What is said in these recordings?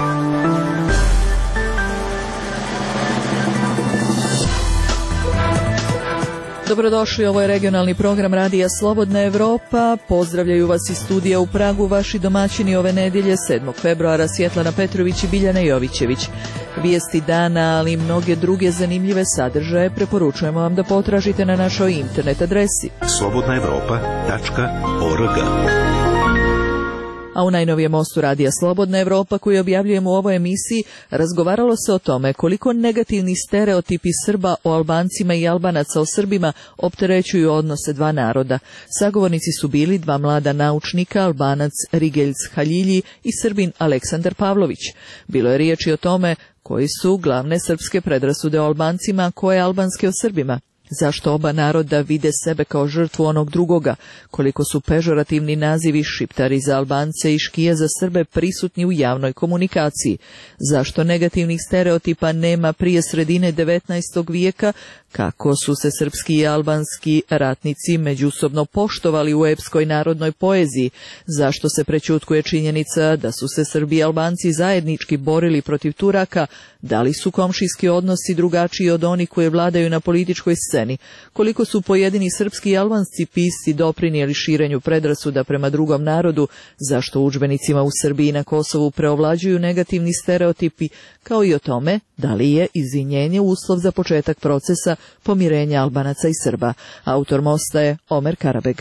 Dobrodošli, ovo je regionalni program Radija Slobodna Evropa. Pozdravljaju vas iz studija u Pragu vaši domaćini ove nedjelje 7. februara Svjetlana Petrović i Biljana Jovićević. Vijesti dana, ali i mnoge druge zanimljive sadržaje preporučujemo vam da potražite na našoj internet adresi slobodnaevropa.org. A u najnovijem mostu Radija Slobodna Evropa koji objavljujemo u ovoj emisiji razgovaralo se o tome koliko negativni stereotipi Srba o Albancima i Albanaca o Srbima opterećuju odnose dva naroda. Sagovornici su bili dva mlada naučnika, Albanac Rigeljc Haljilji i Srbin Aleksandar Pavlović. Bilo je riječi o tome koji su glavne srpske predrasude o Albancima, a koje albanske o Srbima. Zašto oba naroda vide sebe kao žrtvu onog drugoga, koliko su pežorativni nazivi šiptari za Albance i škije za Srbe prisutni u javnoj komunikaciji, zašto negativnih stereotipa nema prije sredine 19. vijeka, kako su se srpski i albanski ratnici međusobno poštovali u epskoj narodnoj poeziji, zašto se prećutkuje činjenica da su se Srbi i Albanci zajednički borili protiv Turaka, da li su komšijski odnosi drugačiji od onih koje vladaju na političkoj sceni, koliko su pojedini srpski i albanski pisci doprinijeli širenju predrasuda prema drugom narodu, zašto u udžbenicima u Srbiji i na Kosovu preovlađuju negativni stereotipi, kao i o tome da li je izvinjenje uslov za početak procesa pomirenja Albanaca i Srba. Autor mosta je Omer Karabeg.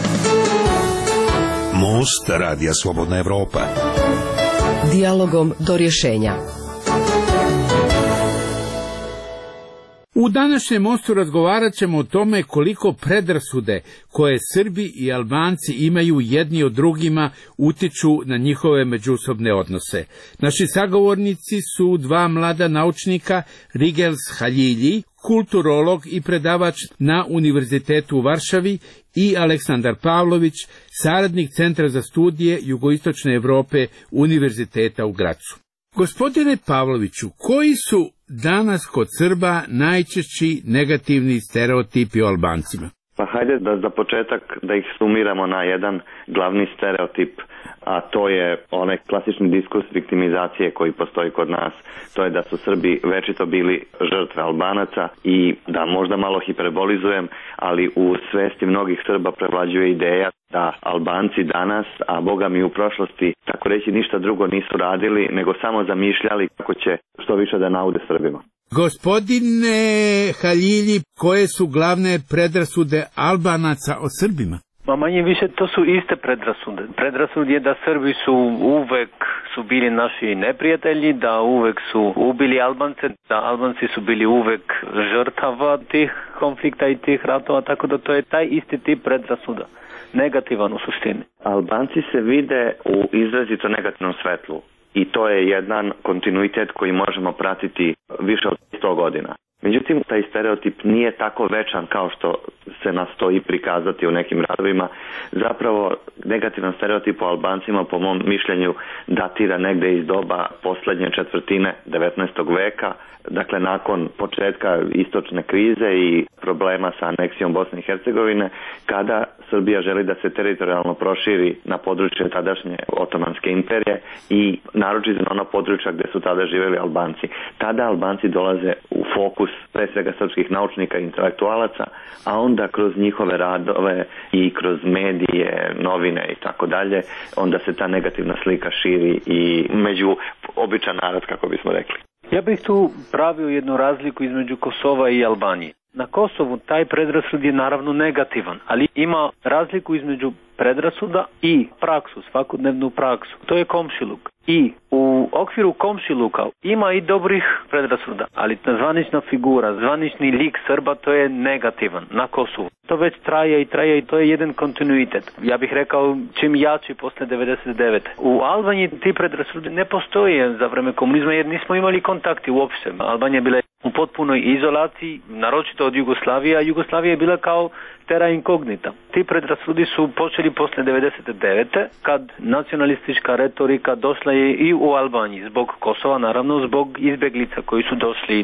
Most Radija Slobodna Evropa. Dijalogom do rješenja. U današnjem mostu razgovarat ćemo o tome koliko predrasude koje Srbi i Albanci imaju jedni od drugima utiču na njihove međusobne odnose. Naši sagovornici su dva mlada naučnika, Rigeljc Haljilji, kulturolog i predavač na Univerzitetu u Varšavi, i Aleksandar Pavlović, saradnik Centra za studije Jugoistočne Evrope Univerziteta u Gracu. Gospodine Pavloviću, koji su danas kod Srba najčešći negativni stereotipi o Albancima? Pa hajde da za početak da ih sumiramo na jedan glavni stereotip, a to je onaj klasični diskurs viktimizacije koji postoji kod nas. To je da su Srbi večito bili žrtve Albanaca i da možda malo hiperbolizujem, ali u svesti mnogih Srba prevlađuje ideja da Albanci danas, a boga mi u prošlosti, tako reći ništa drugo nisu radili, nego samo zamišljali kako će što više da naude Srbima. Gospodine Haljilji, koje su glavne predrasude Albanaca o Srbima? Ma manje više to su iste predrasude. Predrasud je da Srbi su uvek bili naši neprijatelji, da uvek su ubili Albance, da Albanci su bili uvek žrtava tih konflikta i tih ratova, tako da to je taj isti tip predrasuda. Negativan u suštini. Albanci se vide u izrazito negativnom svetlu i to je jedan kontinuitet koji možemo pratiti više od 100 godina. Međutim, taj stereotip nije tako večan kao što se nastoji prikazati u nekim radovima. Zapravo, negativan stereotip o Albancima, po mom mišljenju, datira negde iz doba poslednje četvrtine 19. veka, dakle nakon početka istočne krize i problema sa aneksijom Bosne i Hercegovine, kada Srbija želi da se teritorijalno proširi na područje tadašnje Otomanske imperije i naročito na ona područja gde su tada živjeli Albanci. Tada Albanci dolaze u fokus pre svega srpskih naučnika i intelektualaca, a onda kroz njihove radove i kroz medije, novine i tako dalje, onda se ta negativna slika širi i među običan narod, kako bismo rekli. Ja bih tu pravio jednu razliku između Kosova i Albanije. Na Kosovu taj predrasud je naravno negativan, ali ima razliku između predrasuda i praksu, svakodnevnu praksu. To je komšiluk. I u okviru komšiluka ima i dobrih predrasuda, ali zvanična figura, zvanični lik Srba, to je negativan na Kosovu. To već traje i to je jedan kontinuitet. Ja bih rekao čim jači posle 99. U Albaniji ti predrasudi ne postoje za vreme komunizma jer nismo imali kontakti uopšte. Albanija je bila u potpunoj izolaciji, naročito od Jugoslavije, a Jugoslavija je bila kao terra incognita. Ti predrasudi su počeli posle 99. kad nacionalistička retorika došla je i u Albaniji zbog Kosova, naravno zbog izbjeglica koji su došli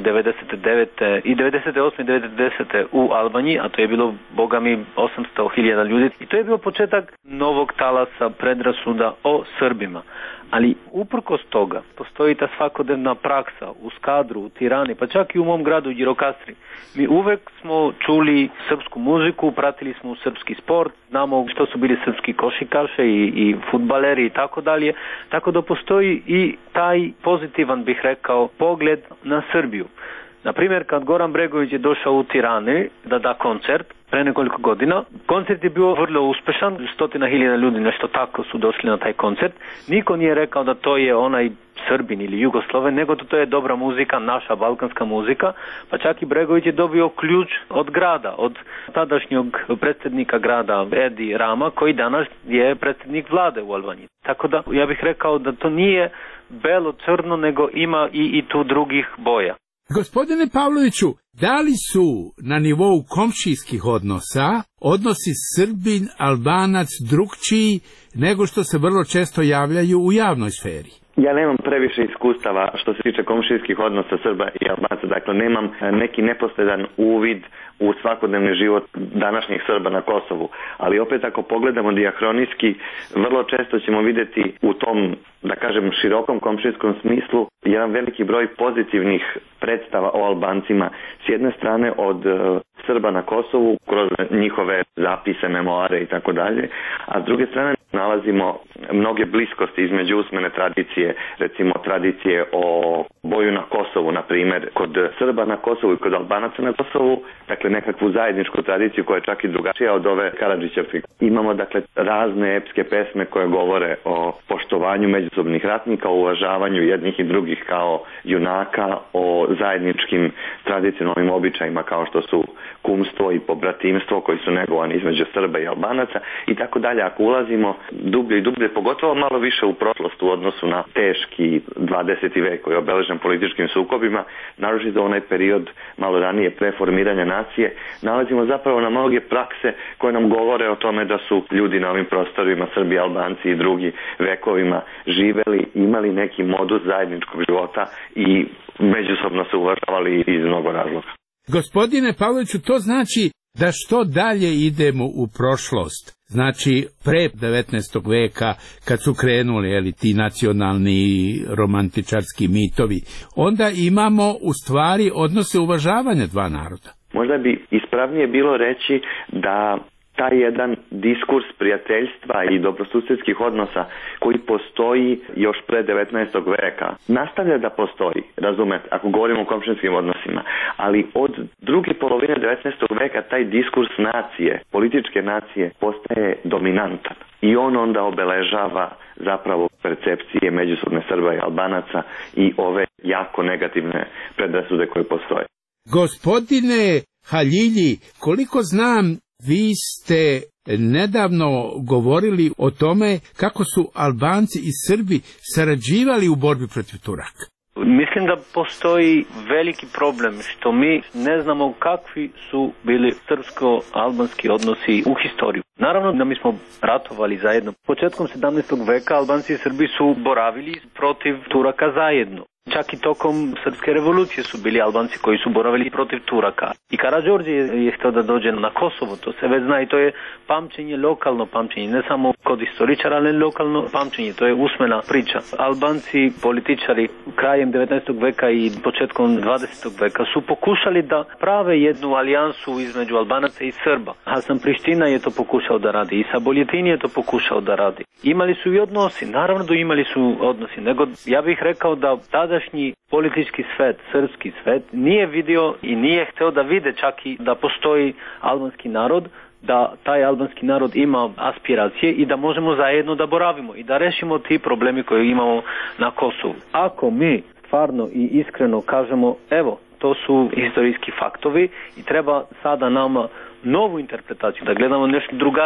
99. i 98. i 90. u Albaniji, a to je bilo bogami 800.000 ljudi. I to je bio početak novog talasa predrasuda o Srbima. Ali uprkos toga postoji ta svakodnevna praksa u Skadru, u Tirani, pa čak i u mom gradu Đirokastri. Mi uvek smo čuli srpsku muziku, pratili smo srpski sport, znamo što su bili srpski košarkaši i fudbaleri i tako dalje. Tako da postoji i taj pozitivan, bih rekao, pogled na Srbiju. Na primjer, kad Goran Bregović je došao u Tirani da da koncert pre nekoliko godina, koncert je bio vrlo uspešan, 100.000 ljudi, nešto tako su došli na taj koncert. Niko nije rekao da to je onaj Srbin ili Jugosloven, nego to je dobra muzika, naša balkanska muzika, pa čak i Bregović je dobio ključ od grada, od tadašnjeg predsjednika grada Edi Rama, koji danas je predsjednik vlade u Albaniji. Tako da ja bih rekao da to nije belo-crno, nego ima i tu drugih boja. Gospodine Pavloviću, da li su na nivou komšijskih odnosa odnosi Srbin-Albanac drugčiji nego što se vrlo često javljaju u javnoj sferi? Ja nemam previše iskustava što se tiče komšijskih odnosa Srba i Albanaca, dakle nemam neki neposredan uvid u svakodnevni život današnjih Srba na Kosovu, ali opet ako pogledamo dijahronijski, vrlo često ćemo vidjeti u tom, da kažem, širokom komšijskom smislu jedan veliki broj pozitivnih predstava o Albancima, s jedne strane od Srba na Kosovu kroz njihove zapise, memoare i tako dalje, a s druge strane nalazimo mnoge bliskosti između usmene tradicije, recimo tradicije o boju na Kosovu, na primjer, kod Srba na Kosovu i kod Albanaca na Kosovu, dakle nekakvu zajedničku tradiciju koja je čak i drugačija od ove Karadžićevske. Imamo dakle razne epske pesme koje govore o poštovanju međusobnih ratnika, o uvažavanju jednih i drugih kao junaka, o zajedničkim tradicionalnim običajima kao što su kumstvo i pobratimstvo koji su negovani između Srba i Albanaca i tako dalje. Ako ulazimo dublje i dublje, pogotovo malo više u prošlost u odnosu na teški 20. vek koji je obeležen političkim sukobima, naročito onaj period malo ranije preformiranja nacije, nalazimo zapravo na mnoge prakse koje nam govore o tome da su ljudi na ovim prostorima, Srbi, Albanci i drugi vekovima živeli, imali neki modus zajedničkog života i međusobno se uvažavali iz mnogo razloga. Gospodine Pavloviću, to znači da što dalje idemo u prošlost, znači pre 19. veka kad su krenuli ti nacionalni romantičarski mitovi, onda imamo u stvari odnose uvažavanja dva naroda. Možda bi ispravnije bilo reći da taj jedan diskurs prijateljstva i dobrosusjedskih odnosa koji postoji još pre 19. veka, nastavlja da postoji, razumete, ako govorimo o komšinskim odnosima, ali od druge polovine 19. veka taj diskurs nacije, političke nacije, postaje dominantan i on onda obeležava zapravo percepcije međusobne Srba i Albanaca i ove jako negativne predrasude koje postoje. Gospodine Haljilji, koliko znam, vi ste nedavno govorili o tome kako su Albanci i Srbi sarađivali u borbi protiv Turaka. Mislim da postoji veliki problem što mi ne znamo kakvi su bili srpsko-albanski odnosi u historiju. Naravno da mi smo ratovali zajedno. Početkom 17. veka Albanci i Srbi su boravili protiv Turaka zajedno. Čak i tokom srpske revolucije su bili Albanci koji su boravili protiv Turaka. I Karađorđe je htio da dođe na Kosovo, to se već zna i to je pamćenje, lokalno pamćenje, ne samo kod istoričara, ali lokalno pamćenje, to je usmena priča. Albanci, političari krajem 19. veka i početkom 20. veka su pokušali da prave jednu alijansu između Albanaca i Srba. Hasan Priština je to pokušao da radi, Isa Boljetin je to pokušao da radi. Imali su i odnosi, naravno da imali su odnosi, nego ja bih rekao da tadašnji politički svet, srpski svet, nije vidio i nije hteo da vide čak i da postoji albanski narod, da taj albanski narod ima aspiracije i da možemo zajedno da boravimo i da rešimo ti problemi koje imamo na Kosovu. Ako mi stvarno i iskreno kažemo, evo, to su historijski faktovi i treba sada nama novu interpretaciju, da gledamo nešto drugačije.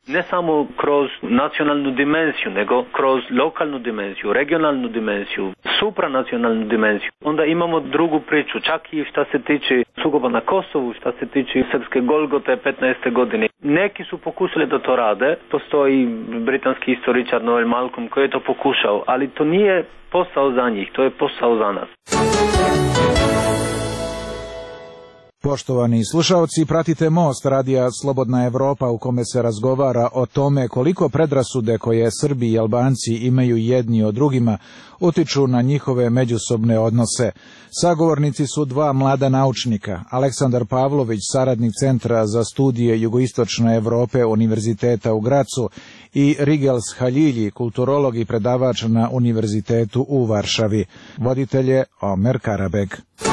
Ne samo kroz nacionalnu dimenziju, nego kroz lokalnu dimenziju, regionalnu dimenziju, supranacionalnu dimenziju. Onda imamo drugu priču, čak i šta se tiče sukoba na Kosovu, šta se tiče srpske Golgote 15. godine. Neki su pokušali da to rade, postoji britanski istoričar Noel Malcolm koji je to pokušao, ali to nije posao za njih, to je posao za nas. Poštovani slušaoci, pratite Most radija Slobodna Evropa u kome se razgovara o tome koliko predrasude koje Srbi i Albanci imaju jedni o drugima utiču na njihove međusobne odnose. Sagovornici su dva mlada naučnika, Aleksandar Pavlović, saradnik Centra za studije Jugoistočne Evrope Univerziteta u Gracu, i Rigels Haljilji, kulturolog i predavač na Univerzitetu u Varšavi. Voditelj je Omer Karabeg.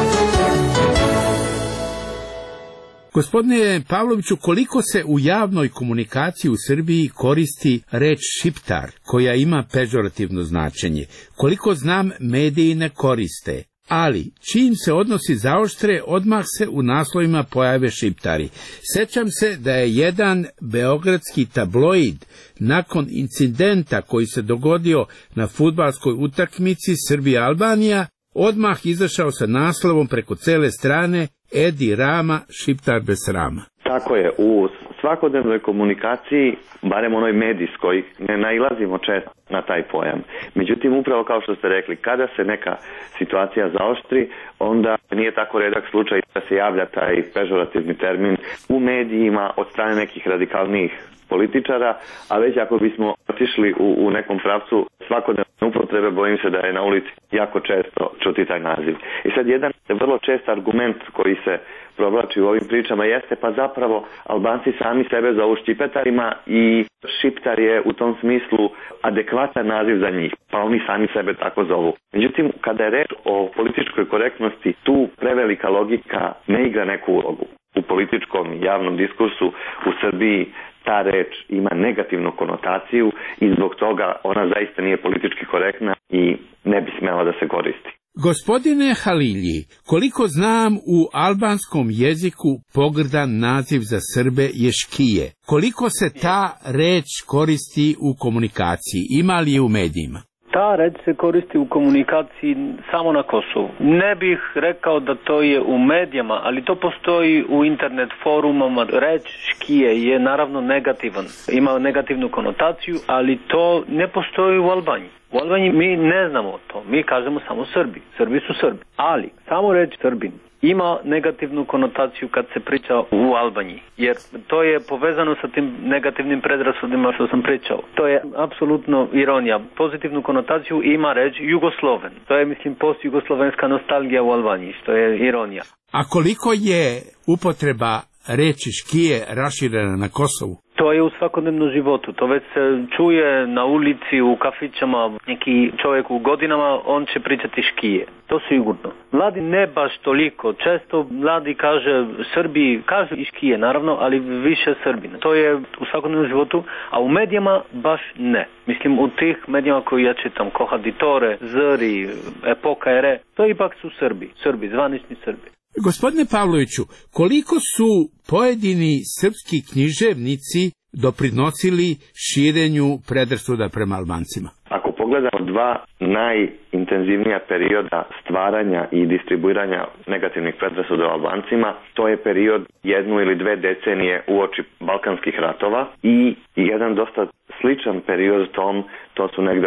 Gospodine Pavloviću, koliko se u javnoj komunikaciji u Srbiji koristi reč šiptar, koja ima pežorativno značenje? Koliko znam, mediji ne koriste, ali čim se odnosi zaoštre, odmah se u naslovima pojave šiptari. Sećam se da je jedan beogradski tabloid nakon incidenta koji se dogodio na fudbalskoj utakmici Srbija-Albanija odmah izašao sa naslovom preko cele strane: Edi Rama, šiptar bez srama. Tako je, u svakodnevnoj komunikaciji, barem onoj medijskoj, ne nailazimo često na taj pojam. Međutim, upravo kao što ste rekli, kada se neka situacija zaoštri, onda nije tako redak slučaj da se javlja taj pežorativni termin u medijima od strane nekih radikalnijih političara, a već ako bismo otišli u nekom pravcu svakodnevne upotrebe, bojim se da je na ulici jako često čuti taj naziv. I sad jedan vrlo čest argument koji se provlači u ovim pričama jeste pa zapravo Albanci sami sebe zovu ščipetarima i šiptar je u tom smislu adekvatan naziv za njih, pa oni sami sebe tako zovu. Međutim, kada je reč o političkoj korektnosti, tu prevelika logika ne igra neku ulogu. U političkom javnom diskursu u Srbiji ta reč ima negativnu konotaciju i zbog toga ona zaista nije politički korektna i ne bi smela da se koristi. Gospodine Halilji, koliko znam, u albanskom jeziku pogrdan naziv za Srbe je škije. Koliko se ta reč koristi u komunikaciji? Ima li je u medijima? Ta reč se koristi u komunikaciji samo na Kosovu. Ne bih rekao da to je u medijama, ali to postoji u internet forumama. Reč škije je naravno negativan. Ima negativnu konotaciju, ali to ne postoji u Albaniji. U Albaniji mi ne znamo to. Mi kažemo samo Srbi. Srbi su Srbi. Ali samo reč Srbin ima negativnu konotaciju kad se priča u Albaniji, jer to je povezano sa tim negativnim predrasudima što sam pričao. To je apsolutno ironija. Pozitivnu konotaciju ima reč Jugosloven. To je, mislim, post-jugoslovenska nostalgija u Albaniji, što je ironija. A koliko je upotreba reči škije raširena na Kosovu? To je u svakodnevnom životu, to već se čuje na ulici, u kafićama, neki čovjek u godinama, on će pričati škije, to sigurno. Mladi ne baš toliko, često mladi kaže Srbi, kažu i škije naravno, ali više Srbina. To je u svakodnevnom životu, a u medijama baš ne. Mislim, u tih medijama koji ja čitam, Kohaditore, Zri, Epoka Ere, to ipak su Srbi, zvanični Srbi. Gospodine Pavloviću, koliko su pojedini srpski književnici doprinosili širenju predrasuda prema Albancima? Ako pogledamo dva najintenzivnija perioda stvaranja i distribuiranja negativnih predrasuda o Albancima, to je period 1 ili 2 decenije uoči Balkanskih ratova i jedan dosta sličan period tom, to su negde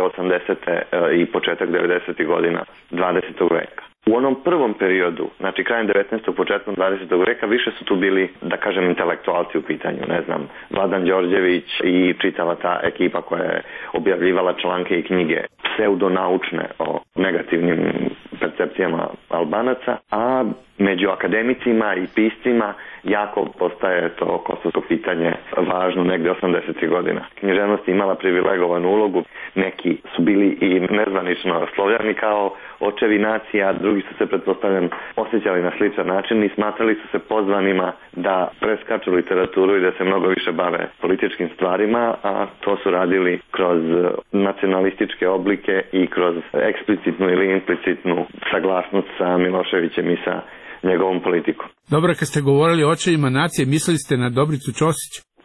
80. i početak 90. godina 20. veka. U onom prvom periodu, znači krajem 19. početkom 20. veka, više su tu bili, da kažem, intelektualci u pitanju, ne znam, Vladan Đorđević i čitava ta ekipa koja je objavljivala članke i knjige pseudonaučne o negativnim percepcijama Albanaca, a među akademicima i piscima jako postaje to kosovsko pitanje važno negde 80. godina. Književnost imala privilegovanu ulogu, neki su bili i nezvanično Slovljani kao očevi nacija, drugi su se, pretpostavljam, osjećali na sličan način i smatrali su se pozvanima da preskaču literaturu i da se mnogo više bave političkim stvarima, a to su radili kroz nacionalističke oblike i kroz eksplicitnu ili implicitnu saglasnost sa Miloševićem i sa njegovom politikom. Dobro, kad ste govorili o očevima nacije, mislili ste na Dobricu Ćosić?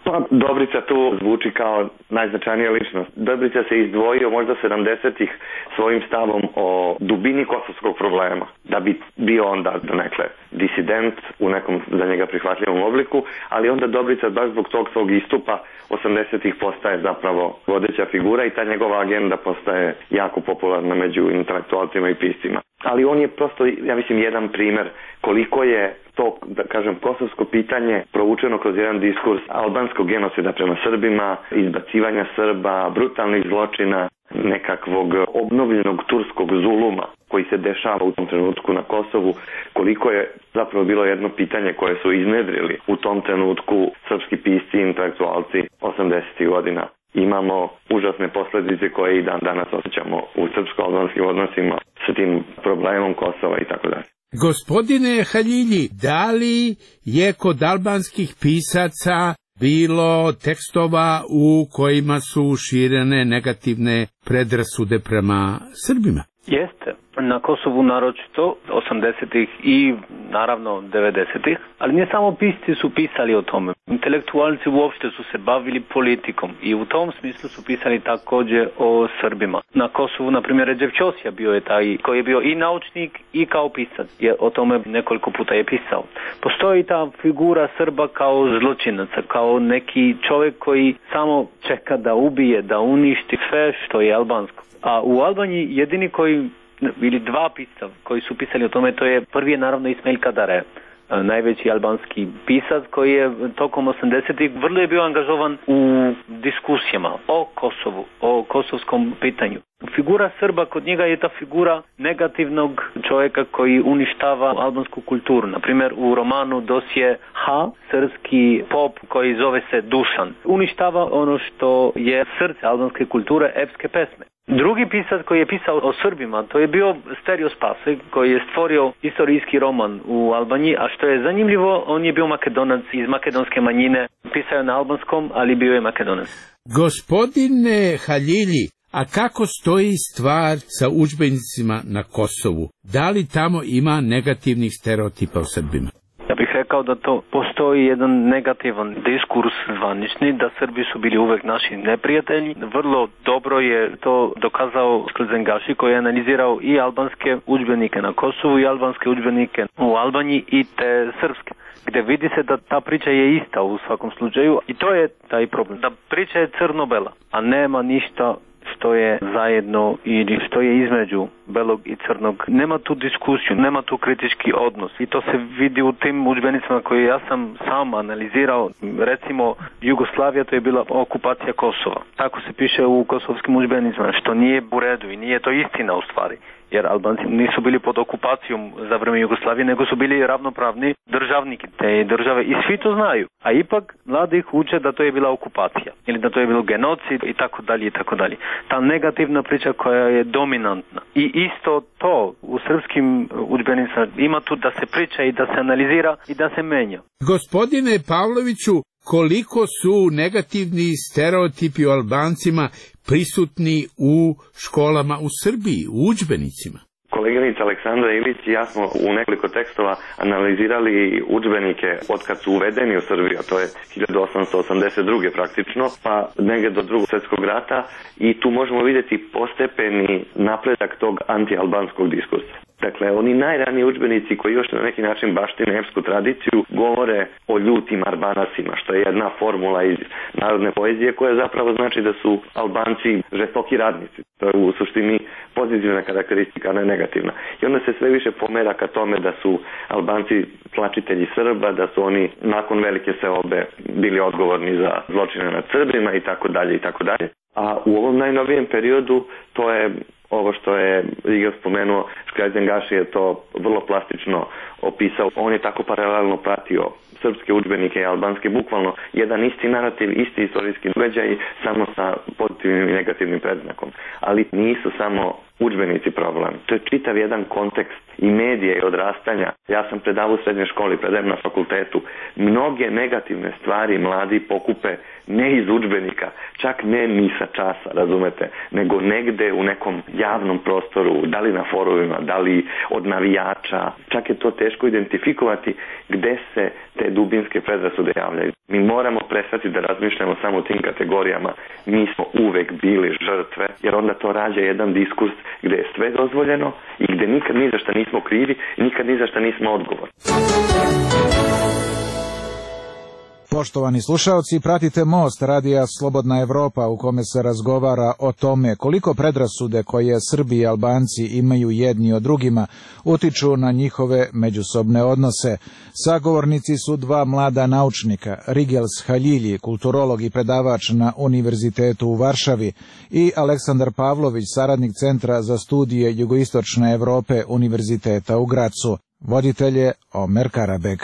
Pa Dobrica tu zvuči kao najznačajnija ličnost. Dobrica se izdvojio možda 70-ih svojim stavom o dubini kosovskog problema, da bi bio onda donekle disident u nekom za njega prihvatljivom obliku, ali onda Dobrica baš zbog tog svog istupa 80-ih postaje zapravo vodeća figura i ta njegova agenda postaje jako popularna među intelektualcima i piscima. Ali on je prosto, ja mislim, jedan primer koliko je to, da kažem, kosovsko pitanje provučeno kroz jedan diskurs albanskog genocida prema Srbima, izbacivanja Srba, brutalnih zločina, nekakvog obnovljenog turskog zuluma koji se dešava u tom trenutku na Kosovu, koliko je zapravo bilo jedno pitanje koje su iznedrili u tom trenutku srpski pisci i intelektualci 80. godina. Imamo užasne posljedice koje i dan danas osjećamo u srpsko-albanskim odnosima sa tim problemom Kosova i tako dalje. Gospodine Haljilji, da li je kod albanskih pisaca bilo tekstova u kojima su širene negativne predrasude prema Srbima? Jeste. Na Kosovu naročito 80-ih i naravno 90-ih, ali nije samo pisci su pisali o tome. Intelektualci uopšte su se bavili politikom i u tom smislu su pisali također o Srbima. Na Kosovu, na primjer, Redžep Ćosija bio je taj koji je bio i naučnik i kao pisac. Je o tome nekoliko puta je pisao. Postoji ta figura Srba kao zločinaca, kao neki čovjek koji samo čeka da ubije, da uništi sve što je albansko. A u Albaniji jedini koji ili dva pisca koji su pisali o tome, to je prvi je naravno Ismail Kadare, najveći albanski pisac koji je tokom 80-ih vrlo je bio angažovan u diskusijama o Kosovu, o kosovskom pitanju. Figura Srba kod njega je ta figura negativnog čovjeka koji uništava albansku kulturu. Naprimjer, u romanu Dosje H, srpski pop koji zove se Dušan, uništava ono što je srce albanske kulture, epske pesme. Drugi pisac koji je pisao o Srbima, to je bio Sterio Spasek, koji je stvorio istorijski roman u Albaniji, a što je zanimljivo, on je bio Makedonac iz makedonske manjine, pisao je na albanskom, ali bio je Makedonac. Gospodine Haljilji, a kako stoji stvar sa udžbenicima na Kosovu? Da li tamo ima negativnih stereotipa o Srbima? Ja bih rekao da to postoji jedan negativan diskurs zvanični, da Srbi su bili uvek naši neprijatelji. Vrlo dobro je to dokazao Sklzengaši koji je analizirao i albanske udžbenike na Kosovu i albanske udžbenike u Albaniji i te srpske, gdje vidi se da ta priča je ista u svakom slučaju i to je taj problem. Da priča je crno-bela, a nema ništa što je zajedno ili što je između belog i crnog. Nema tu diskusiju, nema tu kritički odnos i to se vidi u tim udžbenicima koje ja sam sam analizirao. Recimo, Jugoslavija, to je bila okupacija Kosova. Tako se piše u kosovskim udžbenicima, što nije u redu i nije to istina u stvari. Jer Albanci nisu bili pod okupacijom za vrijeme Jugoslavije, nego su bili ravnopravni državniki te države i svi to znaju. A ipak mladi ih uče da to je bila okupacija ili da to je bilo genocid i tako dalje i tako dalje. Ta negativna priča koja je dominantna. I isto to u srpskim udžbenicima ima tu da se priča i da se analizira i da se menja. Gospodine Pavloviću, koliko su negativni stereotipi o Albancima prisutni u školama u Srbiji, u udžbenicima? Koleginica Aleksandra Ilić i ja smo u nekoliko tekstova analizirali udžbenike od kad su uvedeni u Srbiju, a to je 1882. praktično, pa negdje do Drugog svjetskog rata i tu možemo vidjeti postepeni napredak tog anti-albanskog diskursa. Dakle, oni najraniji udžbenici koji još na neki način baštine epsku tradiciju govore o ljutim Arbanasima, što je jedna formula iz narodne poezije koja zapravo znači da su Albanci žestoki radnici. To je u suštini pozitivna karakteristika, a ne negativna. I onda se sve više pomera ka tome da su Albanci tlačitelji Srba, da su oni nakon velike seobe bili odgovorni za zločine nad Srbima i tako dalje i tako dalje. A u ovom najnovijem periodu to je ovo što je Rigel spomenuo, Sklzengaši je to vrlo plastično opisao. On je tako paralelno pratio srpske udžbenike i albanske, bukvalno jedan isti narativ, isti istorijski događaj, samo sa pozitivnim i negativnim predznakom. Ali nisu samo udžbenici problem. To je čitav jedan kontekst i medije i odrastanja. Ja sam predavao u srednjoj školi, predajem na fakultetu. Mnoge negativne stvari mladi pokupe ne iz udžbenika, čak ne ni sa časa, razumete, nego negde u nekom javnom prostoru, da li na forumima, da li od navijača. Čak je to teško identifikovati gde se te dubinske predrasude javljaju. Mi moramo prestati da razmišljamo samo o tim kategorijama. Mi smo uvek bili žrtve, jer onda to rađa jedan diskurs gde je sve dozvoljeno i gde nikad ni za šta nismo krivi i nikad ni za šta nismo odgovorni. Poštovani slušaoci, pratite Most radija Slobodna Evropa u kome se razgovara o tome koliko predrasude koje Srbi i Albanci imaju jedni o drugima utiču na njihove međusobne odnose. Sagovornici su dva mlada naučnika, Rigels Haljilji, kulturolog i predavač na Univerzitetu u Varšavi, i Aleksandar Pavlović, saradnik Centra za studije Jugoistočne Evrope Univerziteta u Gracu. Voditelj je Omer Karabeg.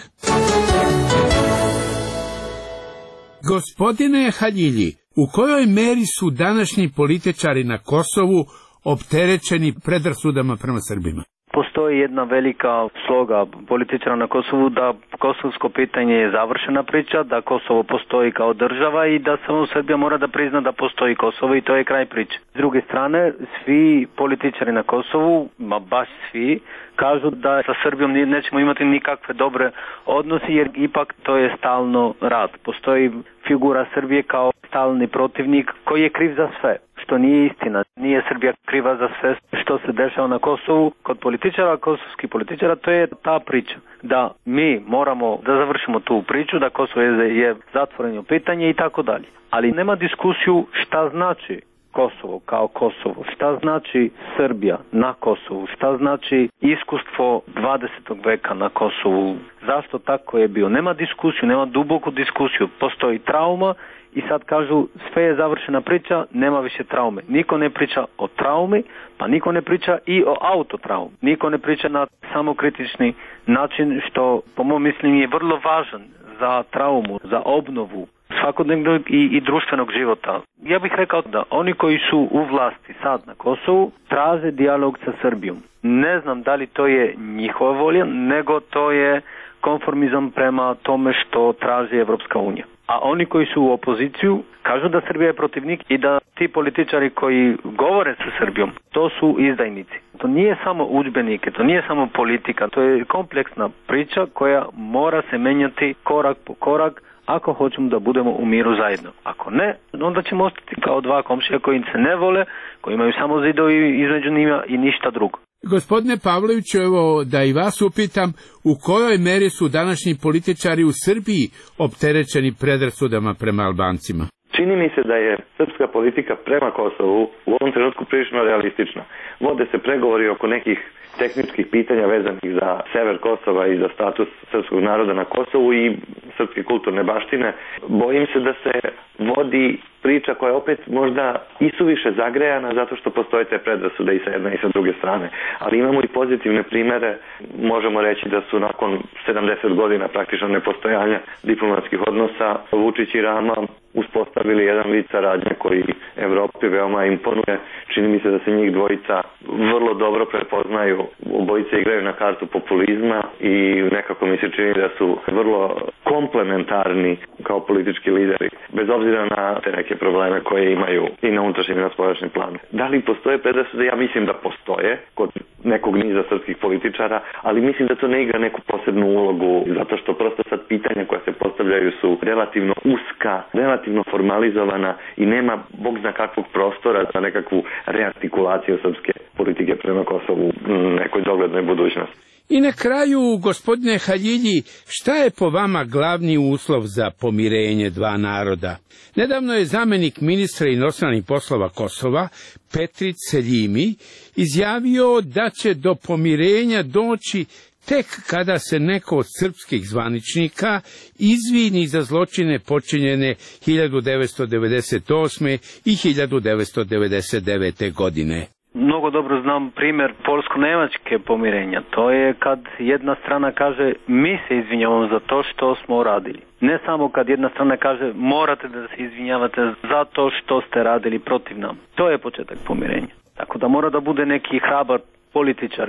Gospodine Haljilji, u kojoj meri su današnji političari na Kosovu opterećeni predrasudama prema Srbima? Postoji jedna velika sloga političara na Kosovu da kosovsko pitanje je završena priča, da Kosovo postoji kao država i da samo Srbija mora da prizna da postoji Kosovo i to je kraj priče. S druge strane, svi političari na Kosovu, baš svi, kažu da sa Srbijom nećemo imati nikakve dobre odnose jer ipak to je stalno rat. Postoji figura Srbije kao stalni protivnik koji je kriv za sve, što nije istina. Nije Srbija kriva za sve što se dešava na Kosovu. Kod političara, kosovskih političara, to je ta priča da mi moramo da završimo tu priču, da Kosovo je zatvoreno pitanje i tako dalje. Ali nema diskusiju šta znači Kosovo kao Kosovo, šta znači Srbija na Kosovu, šta znači iskustvo 20. veka na Kosovu, zašto tako je bio. Nema diskusiju, nema duboku diskusiju, postoji trauma i sad kažu sve je završena priča, nema više traume. Niko ne priča o traumi, pa niko ne priča i o autotraumi. Niko ne priča na samokritični način što po mom mišljenju je vrlo važan za traumu, za obnovu svakodnevnog i društvenog života. Ja bih rekao da oni koji su u vlasti sad na Kosovu traže dijalog sa Srbijom. Ne znam da li to je njihova volja, nego to je konformizam prema tome što traži Evropska unija. A oni koji su u opoziciju kažu da Srbija je protivnik i da ti političari koji govore sa Srbijom, to su izdajnici. To nije samo udžbenike, to nije samo politika, to je kompleksna priča koja mora se menjati korak po korak ako hoćemo da budemo u miru zajedno. Ako ne, onda ćemo ostati kao dva komšija koji se ne vole, koji imaju samo zidovi između njima i ništa drugo. Gospodine Pavloviću, evo da i vas upitam, u kojoj meri su današnji političari u Srbiji opterećeni predrasudama prema Albancima? Čini mi se da je srpska politika prema Kosovu u ovom trenutku prilično realistična. Vode se pregovori oko nekih tehničkih pitanja vezanih za sever Kosova i za status srpskog naroda na Kosovu i srpske kulturne baštine. Bojim se da se vodi priča koja je opet možda isuviše zagrejana zato što postoje te predrasude i sa jedne i sa druge strane. Ali imamo i pozitivne primere. Možemo reći da su nakon 70 godina praktično nepostojanja diplomatskih odnosa Vučić i Rama uspostavili jedan vid saradnje koji Evropi veoma imponuje. Čini mi se da se njih dvojica vrlo dobro prepoznaju. Obojice igraju na kartu populizma i nekako mi se čini da su vrlo komplementarni kao politički lideri, bez obzira na te neke probleme koje imaju i na unutrašnjem i na spoljašnjem planu. Da li postoje predrasude? Ja mislim da postoje kod nekog niza srpskih političara, ali mislim da to ne igra neku posebnu ulogu, zato što prosto sad pitanja koja se postavljaju su relativno uska, relativno formalizovana i nema bog zna kakvog prostora za nekakvu reartikulaciju srpske politike prema Kosovu nekoj doglednoj budućnosti. I na kraju, gospodine Haljilji, šta je po vama glavni uslov za pomirenje dva naroda? Nedavno je zamenik ministra inostranih poslova Kosova, Petrić Seljimi, izjavio da će do pomirenja doći tek kada se neko od srpskih zvaničnika izvini za zločine počinjene 1998. i 1999. godine. Mnogo dobro znam primjer polsko-nemačke pomirenja. To je kad jedna strana kaže mi se izvinjavamo za to što smo uradili. Ne samo kad jedna strana kaže morate da se izvinjavate za to što ste radili protiv nam. To je početak pomirenja. Tako da mora da bude neki hrabar političari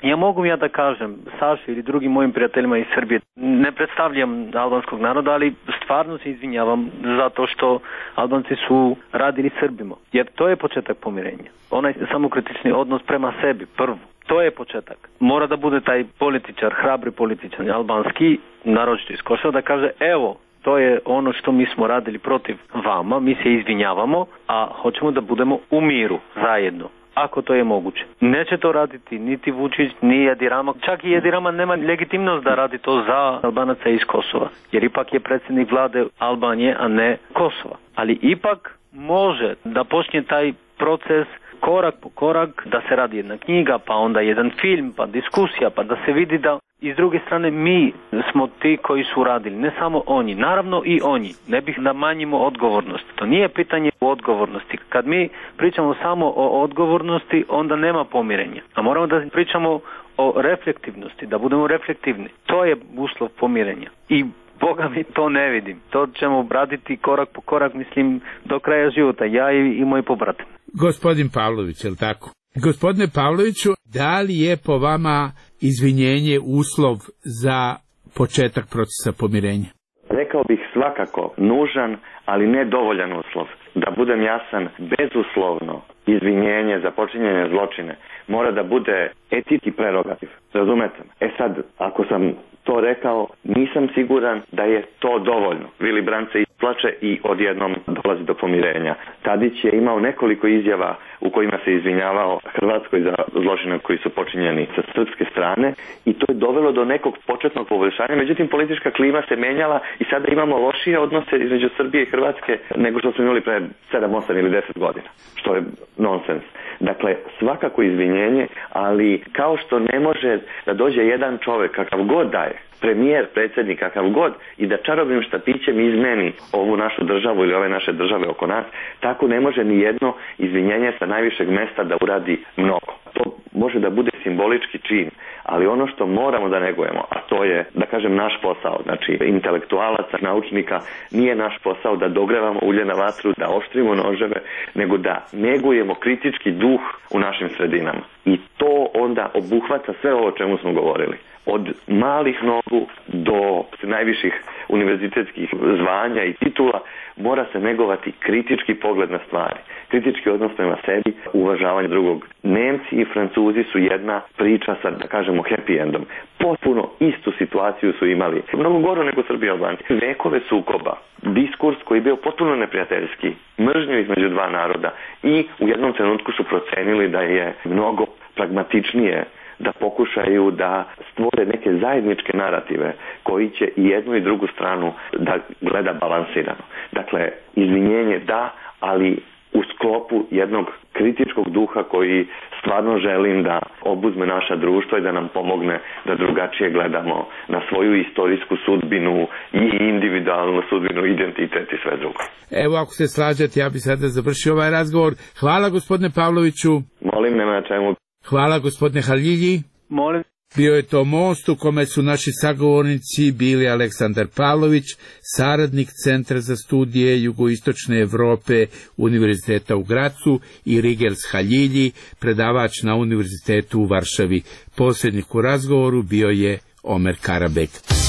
mogu da kažem Saši ili drugim mojim prijateljima iz Srbije, ne predstavljam albanskog naroda, ali stvarno se izvinjavam zato što Albanci su radili Srbima, jer to je početak pomirenja. Onaj samokritični odnos prema sebi, prvo. To je početak. Mora da bude taj političar, hrabri političar, albanski, naročito iz Kosova, da kaže evo, to je ono što mi smo radili protiv vama, mi se izvinjavamo, a hoćemo da budemo u miru zajedno. Ako to je moguće. Neće to raditi niti Vučić, ni Edi Rama. Čak i Edi Rama nema legitimnost da radi to za Albanaca iz Kosova. Jer ipak je predsjednik vlade Albanije, a ne Kosova. Ali ipak može da počne taj proces korak po korak, da se radi jedna knjiga, pa onda jedan film, pa diskusija, pa da se vidi da i s druge strane mi smo ti koji su radili, ne samo oni, naravno i oni. Ne bih da manjimo odgovornost. To nije pitanje o odgovornosti. Kad mi pričamo samo o odgovornosti, onda nema pomirenja. A moramo da pričamo o reflektivnosti, da budemo reflektivni. To je uslov pomirenja. I Boga mi to ne vidim. To ćemo raditi korak po korak, mislim, do kraja života. Ja i moj pobrat. Gospodin Pavlović, je li tako? Gospodine Pavloviću, da li je po vama izvinjenje uslov za početak procesa pomirenja? Rekao bih svakako nužan, ali ne dovoljan uslov. Da budem jasan, bezuslovno izvinjenje za počinjene zločine mora da bude etički prerogativ. Razumete me? Sad, ako sam to rekao, nisam siguran da je to dovoljno. Vili Brandt se isplače i odjednom dolazi do pomirenja. Tadić je imao nekoliko izjava u kojima se izvinjavao Hrvatskoj za zločine koji su počinjeni sa srpske strane i to je dovelo do nekog početnog poboljšanja. Međutim, politička klima se menjala i sada imamo lošije odnose između Srbije i Hrvatske nego što smo imali pre 7, 8 ili 10 godina, što je nonsens. Dakle, svakako izvinjenje, ali kao što ne može da dođe jedan čovjek, kakav god da je, premijer, predsjednik, kakav god, i da čarobnim štapićem izmeni ovu našu državu ili ove naše države oko nas, tako ne može ni jedno izvinjenje sa najvišeg mesta da uradi mnogo. To može da bude simbolički čin, ali ono što moramo da negujemo, a to je, da kažem, naš posao, znači intelektualaca, naučnika, nije naš posao da dogrevamo ulje na vatru, da oštrimo noževe, nego da negujemo kritički duh u našim sredinama. I to onda obuhvata sve ovo o čemu smo govorili. Od malih nogu do najviših univerzitetskih zvanja i titula mora se negovati kritički pogled na stvari, kritički odnos prema sebi, uvažavanje drugog. Nemci i Francuzi su jedna priča sa, da kažemo, happy endom. Potpuno istu situaciju su imali, mnogo goru nego Srbi i Albanci. Vekove sukoba, diskurs koji je bio potpuno neprijateljski, mržnju između dva naroda i u jednom trenutku su procenili da je mnogo pragmatičnije da pokušaju da stvore neke zajedničke narative koji će i jednu i drugu stranu da gleda balansirano. Dakle, izvinjenje da, ali u sklopu jednog kritičkog duha koji stvarno želim da obuzme naša društva i da nam pomogne da drugačije gledamo na svoju istorijsku sudbinu i individualnu sudbinu, identitet i sve drugo. Evo, ako se slažete, ja bih sada završio ovaj razgovor. Hvala, gospodine Pavloviću. Molim, nema na čemu. Hvala, gospodine Haljilji. Molim. Bio je to most u kome su naši sagovornici bili Aleksandar Pavlović, saradnik Centra za studije Jugoistočne Evrope Univerziteta u Gracu, i Rigels Haljilji, predavač na Univerzitetu u Varšavi. Posrednik u razgovoru bio je Omer Karabek.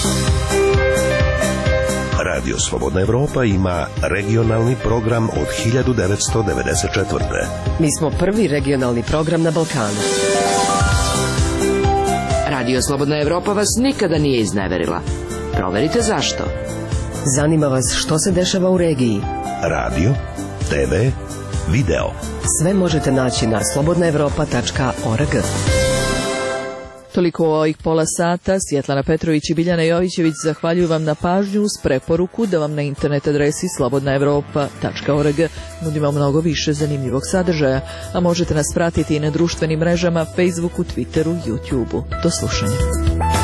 Radio Slobodna Evropa ima regionalni program od 1994. Mi smo prvi regionalni program na Balkanu. Radio Slobodna Evropa vas nikada nije izneverila. Proverite zašto. Zanima vas što se dešava u regiji. Radio, TV, video. Sve možete naći na slobodnaevropa.org. Toliko u ovih pola sata. Svjetlana Petrović i Biljana Jovićević zahvaljuju vam na pažnju uz preporuku da vam na internet adresi slobodnaevropa.org nudimo mnogo više zanimljivog sadržaja, a možete nas pratiti i na društvenim mrežama Facebooku, Twitteru, YouTubeu. Do slušanja.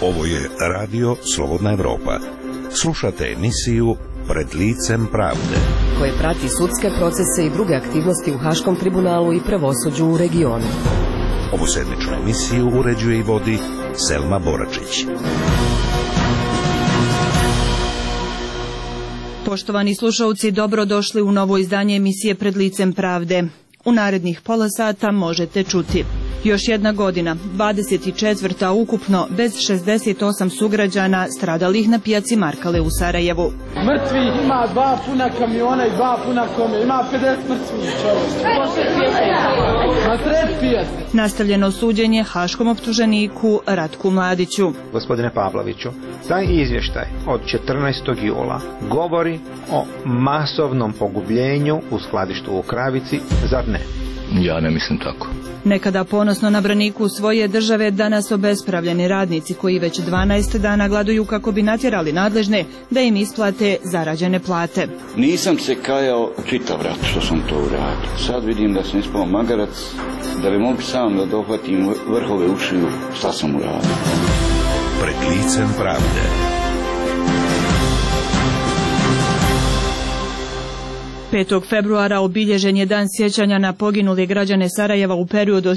Ovo je Radio Slobodna Evropa. Slušate emisiju Pred licem pravde, koje prati sudske procese i druge aktivnosti u Haškom tribunalu i pravosuđu u regionu. Ovu sedmičnu emisiju uređuje i vodi Selma Boračić. Poštovani slušalci, dobrodošli u novo izdanje emisije Pred licem pravde. U narednih pola sata možete čuti: još jedna godina, 24. ukupno, bez 68 sugrađana stradalih na pijaci Markale u Sarajevu. Mrtvi ima 2 puna kamiona i 2 puna kome, ima 50 mrtvih čovjek. Na sred pijaci. Nastavljeno suđenje haškom optuženiku Ratku Mladiću. Gospodine Pavloviću, taj izvještaj od 14. jula govori o masovnom pogubljenju u skladištu u Kravici, zar ne? Ja ne mislim tako. Nekada ponosno na braniku svoje države, danas obespravljeni radnici koji već 12 dana gladuju kako bi natjerali nadležne da im isplate zarađene plate. Nisam se kajao čitav rat što sam to uradio. Sad vidim da sam ispao magarac, da bi mogu sam da dohvatim vrhove ušiju, šta sam uradio. Pred licem pravde. 5. februara obilježen je dan sjećanja na poginule građane Sarajeva u periodu od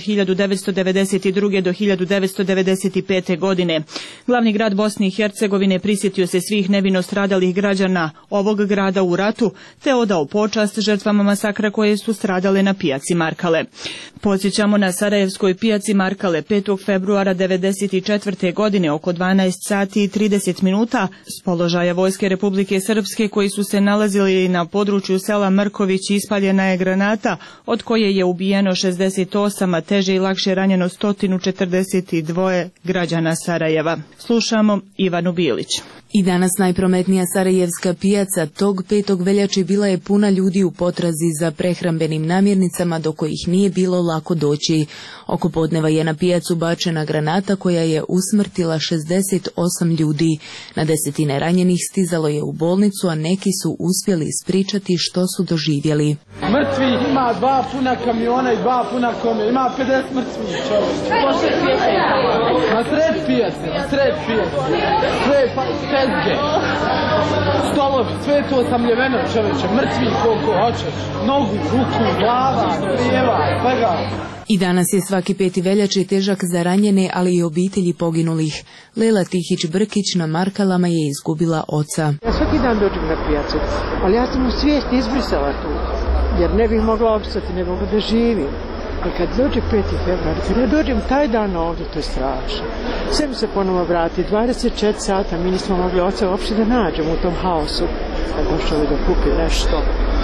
1992. do 1995. godine. Glavni grad Bosne i Hercegovine prisjetio se svih nevino stradalih građana ovog grada u ratu, te odao počast žrtvama masakra koje su stradale na pijaci Markale. Podsjećamo, na sarajevskoj pijaci Markale 5. februara 1994. godine oko 12 sati i 30 minuta s položaja Vojske Republike Srpske koji su se nalazili na području sela Mrković ispaljena je granata od koje je ubijeno 68, a teže i lakše ranjeno 142 građana Sarajeva. Slušamo Ivanu Bilić. I danas najprometnija sarajevska pijaca tog 5. veljače bila je puna ljudi u potrazi za prehrambenim namirnicama do kojih nije bilo lako doći. Oko podneva je na pijacu bačena granata koja je usmrtila 68 ljudi. Na desetine ranjenih stizalo je u bolnicu, a neki su uspjeli ispričati što su doživjeli. Mrtvi ima 2 puna kamiona i 2 puna kome, ima 50 mrtvih čovjek. Na sred pijaci, sve tezge, stolovi, sve je to osamljeveno čovječe, mrtvi koliko hoćeš, nogu, ruku, glava, lijeva, svega. I danas je svaki 5. veljače težak za ranjene, ali i obitelji poginulih. Lela Tihić-Brkić na Markalama je izgubila oca. Ja svaki dan dođem na pijacu, ali ja sam u svijest izbrisala tu, jer ne bih mogla opstati, ne mogu da živim. I kad dođe 5. februar, kad ja dođem taj dan ovdje, to je strašno. Sve mi se ponovo vrati, 24 sata mi nismo mogli oca uopšte da nađemo u tom haosu. Kad došao da kupi nešto,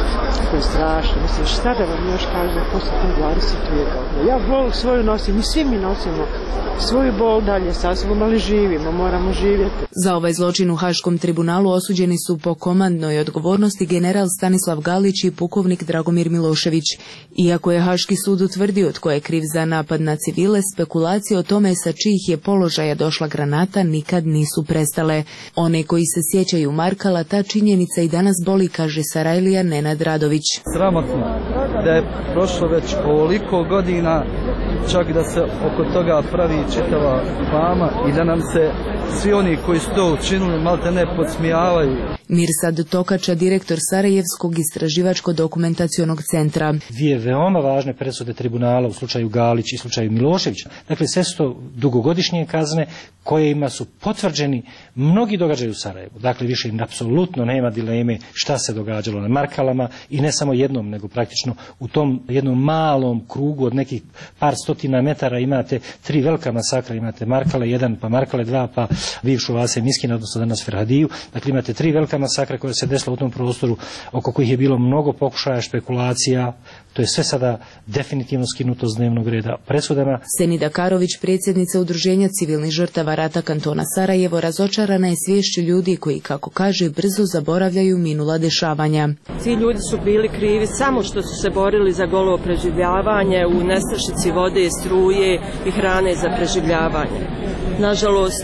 to je strašno. Mislim, šta da vam još kažem posle te 22 godine. Ja bol svoju nosim i svi mi nosimo svoju bol dalje sa sobom, ali živimo, moramo živjeti. Za ovaj zločin u Haškom tribunalu osuđeni su po komandnoj odgovornosti general Stanislav Galić i pukovnik Dragomir Milošević. Iako je Haški sud utvrdio tko je kriv za napad na civile, spekulacije o tome sa čijih je položaja došla granata nikad nisu prestale. One koji se sjećaju Markala, ta činjenica i danas boli, kaže Sarajlija Nenad Radović. Sramotno da je prošlo već ovoliko godina, čak da se oko toga pravi čitava fama i da nam se svi oni koji su to učinili malte ne podsmijavaju. Mirsad Tokača, direktor Sarajevskog istraživačko-dokumentacionog centra. Dvije veoma važne presude tribunala u slučaju Galić i slučaju Milošević. Dakle, sve su to dugogodišnje kazne kojima su potvrđeni mnogi događaji u Sarajevu. Dakle, više apsolutno nema dileme šta se događalo na Markalama i ne samo jednom, nego praktično u tom jednom malom krugu od nekih par stotina metara imate 3 velika masakra. Imate Markale 1, pa Markale 2, pa bivšu Vase Miskina, odnosno danas Ferhadiju. Dakle, imate 3 velika masakra koja se desila u tom prostoru, oko kojih je bilo mnogo pokušaja, špekulacija. To je sve sada definitivno skinuto s dnevnog reda presudama. Senida Karović, predsjednica Udruženja civilnih žrtava rata kantona Sarajevo, razočarana je sviješću ljudi koji, kako kaže, brzo zaboravljaju minula dešavanja. Ti ljudi su bili krivi samo što su se borili za golo preživljavanje u nestašici vode, struje i hrane za preživljavanje. Nažalost,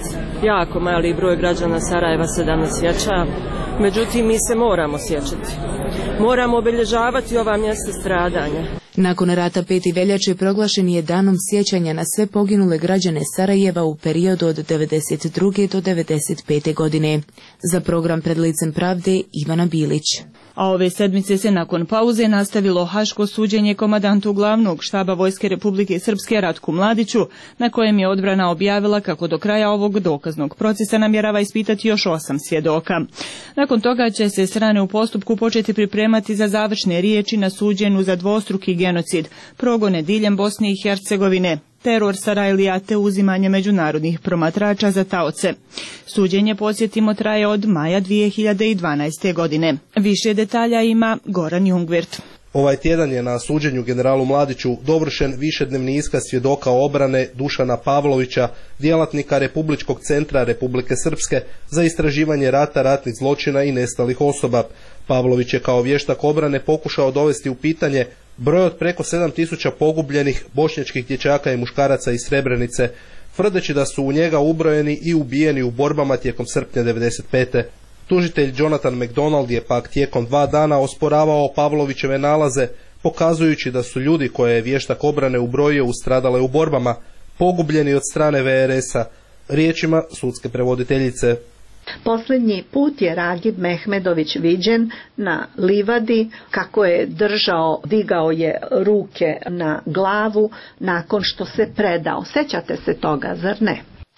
Jako mali broj građana Sarajeva se danas sjeća, međutim mi se moramo sjećati. Moramo obilježavati ova mjesta stradanja. Nakon rata 5. veljače proglašen je danom sjećanja na sve poginule građane Sarajeva u periodu od 92. do 95. godine. Za program Pred licem pravde Ivana Bilić. A ove sedmice se nakon pauze nastavilo haško suđenje komandantu glavnog štaba Vojske Republike Srpske Ratku Mladiću, na kojem je odbrana objavila kako do kraja ovog dokaznog procesa namjerava ispitati još 8 svjedoka. Nakon toga će se strane u postupku početi pripremati za završne riječi na suđenju za dvostruki genocid, progone diljem Bosne i Hercegovine, teror Sarajlija te uzimanje međunarodnih promatrača za taoce. Suđenje, podsjetimo, traje od maja 2012. godine. Više detalja ima Goran Jungwirth. Ovaj tjedan je na suđenju generalu Mladiću dovršen višednevni iskaz svjedoka obrane Dušana Pavlovića, djelatnika Republičkog centra Republike Srpske za istraživanje rata, ratnih zločina i nestalih osoba. Pavlović je kao vještak obrane pokušao dovesti u pitanje broj od preko 7000 pogubljenih bošnjačkih dječaka i muškaraca iz Srebrenice, tvrdeći da su u njega ubrojeni i ubijeni u borbama tijekom srpnja 1995. Tužitelj Jonathan McDonald je pak tijekom 2 dana osporavao Pavlovićeve nalaze, pokazujući da su ljudi koje je vještak obrane ubrojio stradale u borbama, pogubljeni od strane VRS-a, riječima sudske prevoditeljice. Posljednji put je Ragib Mehmedović viđen na livadi kako je digao je ruke na glavu nakon što se predao. Sjećate se toga, zar ne?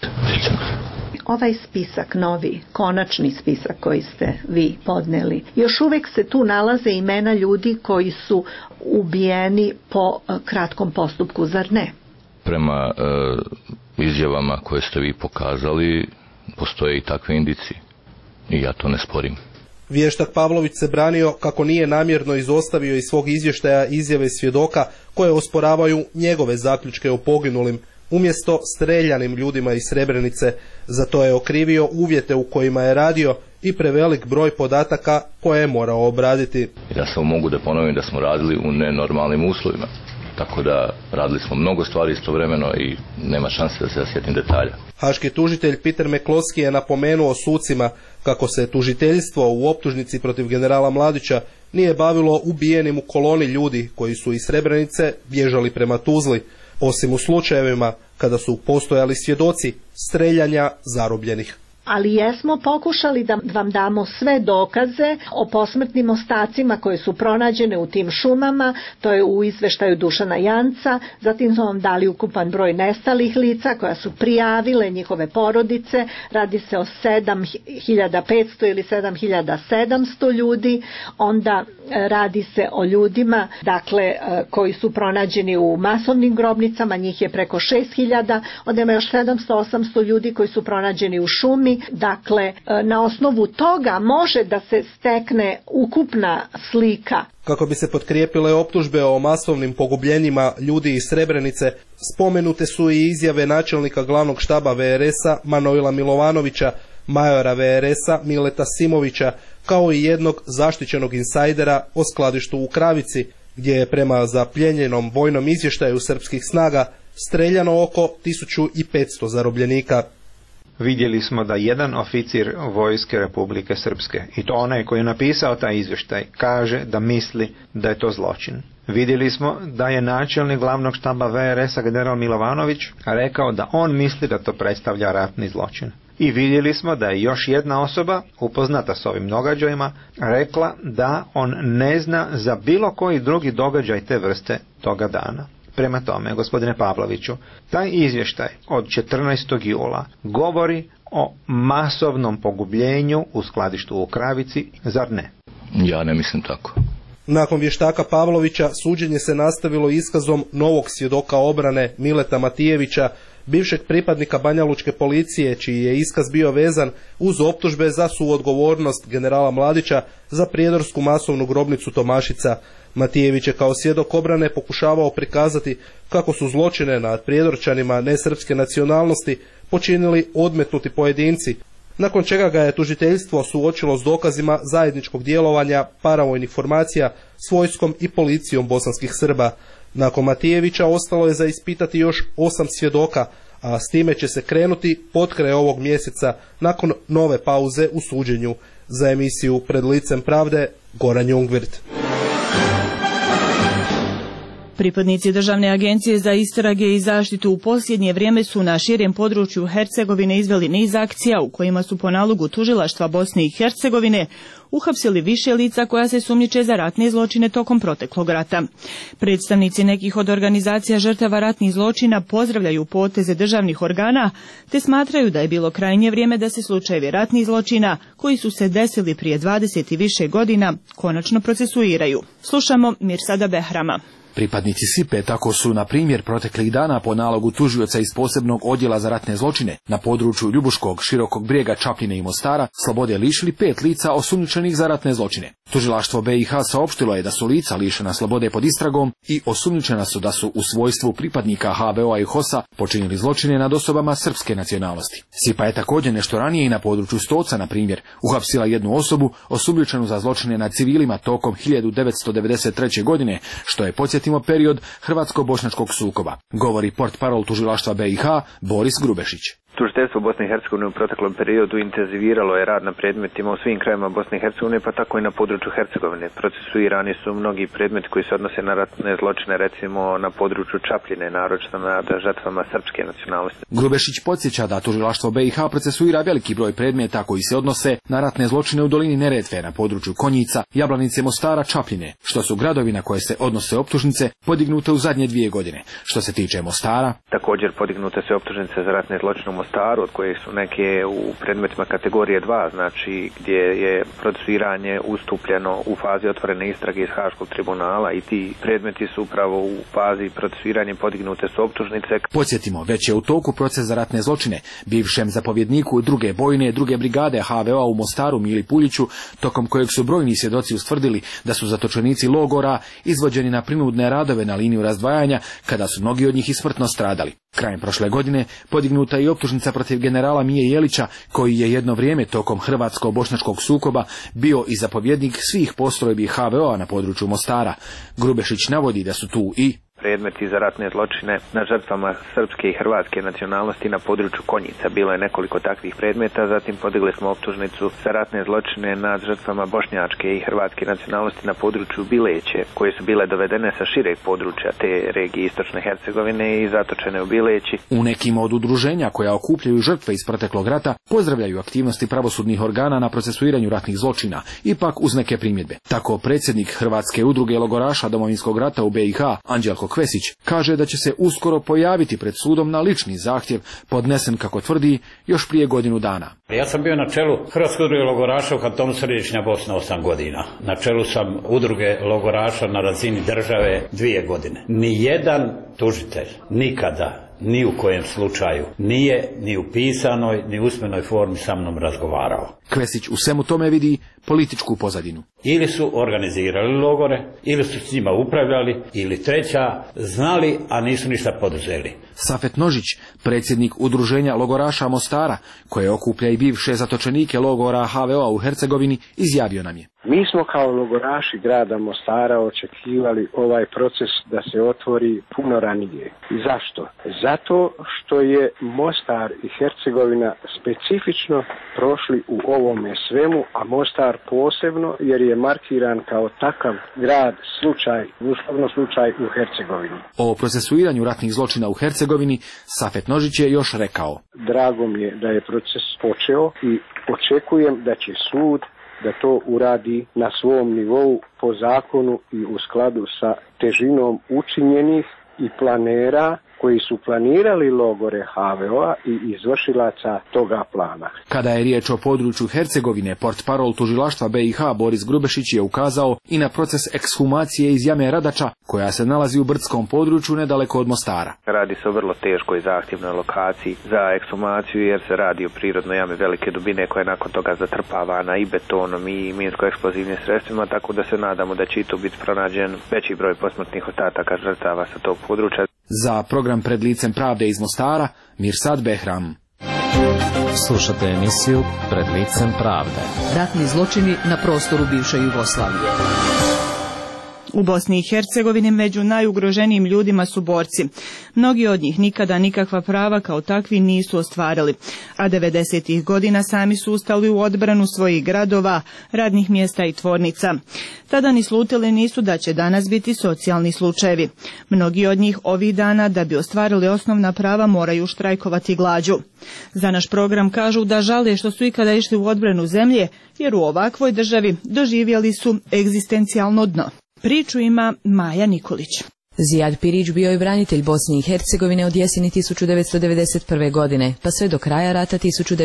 Ovaj spisak, novi, konačni spisak koji ste vi podneli, još uvijek se tu nalaze imena ljudi koji su ubijeni po kratkom postupku, zar ne? Prema izjavama koje ste vi pokazali, postoje i takve indicije i ja to ne sporim. Vještak Pavlović se branio kako nije namjerno izostavio iz svog izvještaja izjave svjedoka koje osporavaju njegove zaključke o poginulim, umjesto streljanim ljudima iz Srebrenice. Za to je okrivio uvjete u kojima je radio i prevelik broj podataka koje je morao obraditi. Ja samo mogu da ponovim da smo radili u nenormalnim uslovima, tako da radili smo mnogo stvari istovremeno i nema šanse da se ja sjetim detalja. Haški tužitelj Peter McCloskey je napomenuo sucima kako se tužiteljstvo u optužnici protiv generala Mladića nije bavilo ubijenim u koloni ljudi koji su iz Srebrenice bježali prema Tuzli, osim u slučajevima kada su postojali svjedoci streljanja zarobljenih. Ali jesmo pokušali da vam damo sve dokaze o posmrtnim ostacima koje su pronađene u tim šumama, to je u izveštaju Dušana Janca, zatim smo vam dali ukupan broj nestalih lica koja su prijavile njihove porodice, radi se o 7500 ili 7700 ljudi, onda radi se o ljudima koji su pronađeni u masovnim grobnicama, njih je preko 6000, onda ima još 700-800 ljudi koji su pronađeni u šumi. Dakle, na osnovu toga može da se stekne ukupna slika. Kako bi se potkrijepile optužbe o masovnim pogubljenjima ljudi iz Srebrenice, spomenute su i izjave načelnika glavnog štaba VRS-a Manojla Milovanovića, majora VRS-a Mileta Simovića, kao i jednog zaštićenog insajdera o skladištu u Kravici, gdje je prema zapljenjenom vojnom izvještaju srpskih snaga streljano oko 1500 zarobljenika. Vidjeli smo da jedan oficir Vojske Republike Srpske, i to onaj koji je napisao taj izvještaj, kaže da misli da je to zločin. Vidjeli smo da je načelnik glavnog štaba VRS-a general Milovanović rekao da on misli da to predstavlja ratni zločin. I vidjeli smo da je još jedna osoba upoznata s ovim događajima rekla da on ne zna za bilo koji drugi događaj te vrste toga dana. Prema tome, gospodine Pavloviću, taj izvještaj od 14. jula govori o masovnom pogubljenju u skladištu u Kravici, zar ne? Ja ne mislim tako. Nakon vještaka Pavlovića suđenje se nastavilo iskazom novog svjedoka obrane Mileta Matijevića, bivšeg pripadnika banjalučke policije, čiji je iskaz bio vezan uz optužbe za suodgovornost generala Mladića za prijedorsku masovnu grobnicu Tomašica. Matijević je kao svjedok obrane pokušavao prikazati kako su zločine nad prijedorčanima nesrpske nacionalnosti počinili odmetnuti pojedinci, nakon čega ga je tužiteljstvo suočilo s dokazima zajedničkog djelovanja paravojnih formacija s vojskom i policijom bosanskih Srba. Nakon Matijevića ostalo je za ispitati još 8 svjedoka, a s time će se krenuti potkraj ovog mjeseca nakon nove pauze u suđenju. Za emisiju Pred licem pravde, Goran Jungwirth. Pripadnici Državne agencije za istrage i zaštitu u posljednje vrijeme su na širem području Hercegovine izveli niz akcija u kojima su po nalogu tužilaštva Bosne i Hercegovine uhapsili više lica koja se sumnjiče za ratne zločine tokom proteklog rata. Predstavnici nekih od organizacija žrtava ratnih zločina pozdravljaju poteze državnih organa te smatraju da je bilo krajnje vrijeme da se slučajevi ratnih zločina koji su se desili prije 20 i više godina konačno procesuiraju. Slušamo Mirsada Behrama. Pripadnici SIPE tako su, na primjer, proteklih dana po nalogu tužioca iz posebnog odjela za ratne zločine na području Ljubuškog, Širokog Brijega, Čapljine i Mostara slobode lišili 5 lica osumnjičenih za ratne zločine. Tužilaštvo BiH saopštilo je da su lica lišena slobode pod istragom i osumnjičena su da su u svojstvu pripadnika HVO-a i HOS-a počinili zločine nad osobama srpske nacionalnosti. SIPA je također nešto ranije i na području Stoca, na primjer, uhapsila jednu osobu osumnjičenu za zločine nad civilima tokom 1993. godine, što je, podsjetimo, period hrvatsko-bošnjačkog sukoba, govori portparol tužilaštva BiH Boris Grubešić. Tužiteljstvo Bosne i Hercegovine u proteklom periodu intenziviralo je rad na predmetima u svim krajevima Bosne i Hercegovine, pa tako i na području Hercegovine. Procesuirani su mnogi predmeti koji se odnose na ratne zločine, recimo na području Čapljine, naročito nad žrtvama srpske nacionalnosti. Grubešić podsjeća da tužilaštvo BiH procesuira veliki broj predmeta koji se odnose na ratne zločine u dolini Neretve, na području Konjica, Jablanice, Mostara, Čapljine, što su gradovi na koje se odnose optužnice podignute u zadnje 2 godine. Što se tiče Mostara, također podignute se optužnice za ratne zločine u Mostaru, od koje su neke u predmetima kategorije 2, znači gdje je procesuiranje ustupljeno u fazi otvorene istrage iz Haškog tribunala i ti predmeti su upravo u fazi procesuiranja podignute su optužnice. Podsjetimo, već je u toku proces za ratne zločine bivšem zapovjedniku 2. bojne 2. brigade HVO-a u Mostaru Mili Puljiću, tokom kojeg su brojni svjedoci ustvrdili da su zatočenici logora izvođeni na prinudne radove na liniju razdvajanja, kada su mnogi od njih i smrtno stradali. Krajem prošle godine podignuta je optužnica protiv generala Mije Jelića, koji je jedno vrijeme tokom hrvatsko-bošnjačkog sukoba bio i zapovjednik svih postrojbi HVO-a na području Mostara. Grubešić navodi da su tu i predmeti za ratne zločine na žrtvama srpske i hrvatske nacionalnosti na području Konjica. Bilo je nekoliko takvih predmeta, zatim podigli smo optužnicu za ratne zločine nad žrtvama bošnjačke i hrvatske nacionalnosti na području Bileće, koje su bile dovedene sa šireg područja te regije istočne Hercegovine i zatočene u Bileći. U nekim od udruženja koja okupljaju žrtve iz proteklog rata pozdravljaju aktivnosti pravosudnih organa na procesuiranju ratnih zločina, ipak uz neke primjedbe. Tako predsjednik Hrvatske udruge logoraša Domovinskog rata u BiH, Anđelko Kvesić, kaže da će se uskoro pojaviti pred sudom na lični zahtjev podnesen, kako tvrdi, još prije godinu dana. Ja sam bio na čelu Hrvatske udruge logoraša u kantonu Središnja Bosna 8 godina. Na čelu sam udruge logoraša na razini države 2 godine. Nijedan tužitelj nikada, ni u kojem slučaju, nije ni u pisanoj ni usmenoj formi sa mnom razgovarao. Kvesić u svemu tome vidi političku pozadinu. Ili su organizirali logore, ili su s njima upravljali, ili treća, znali, a nisu ništa poduzeli. Safet Nožić, predsjednik udruženja logoraša Mostara, koje okuplja i bivše zatočenike logora HVO-a u Hercegovini, izjavio nam je: Mi smo kao logoraši grada Mostara očekivali ovaj proces da se otvori puno ranije. I zašto? Zato što je Mostar i Hercegovina specifično prošli u ovome svemu, a Mostar posebno jer je markiran kao takav grad, uslovno slučaj u Hercegovini. O procesuiranju ratnih zločina u Hercegovini Safet Nožić je još rekao: Drago mi je da je proces počeo i očekujem da će sud da to uradi na svom nivou po zakonu i u skladu sa težinom učinjenih i planera koji su planirali logore HVO-a i izvršilaca toga plana. Kada je riječ o području Hercegovine, portparol tužilaštva BiH Boris Grubešić je ukazao i na proces ekshumacije iz jame Radača, koja se nalazi u brdskom području nedaleko od Mostara. Radi se o vrlo teškoj i zahtjevnoj lokaciji za ekshumaciju, jer se radi o prirodnoj jami velike dubine koja je nakon toga zatrpavana i betonom i minsko-eksplozivnim sredstvima, tako da se nadamo da će i tu biti pronađen veći broj posmrtnih ostataka žrtava sa tog područja. Za program Pred licem pravde iz Mostara, Mirsad Behram. Slušate emisiju Pred licem pravde. Ratni zločini na prostoru bivše Jugoslavije. U Bosni i Hercegovini među najugroženijim ljudima su borci. Mnogi od njih nikada nikakva prava kao takvi nisu ostvarili, a 90. godina sami su ustali u odbranu svojih gradova, radnih mjesta i tvornica. Tada ni slutili nisu da će danas biti socijalni slučajevi. Mnogi od njih ovih dana da bi ostvarili osnovna prava moraju štrajkovati glađu. Za naš program kažu da žale što su ikada išli u odbranu zemlje, jer u ovakvoj državi doživjeli su egzistencijalno dno. Priču ima Maja Nikolić. Zijad Pirić bio je branitelj Bosne i Hercegovine od jeseni 1991. godine, pa sve do kraja rata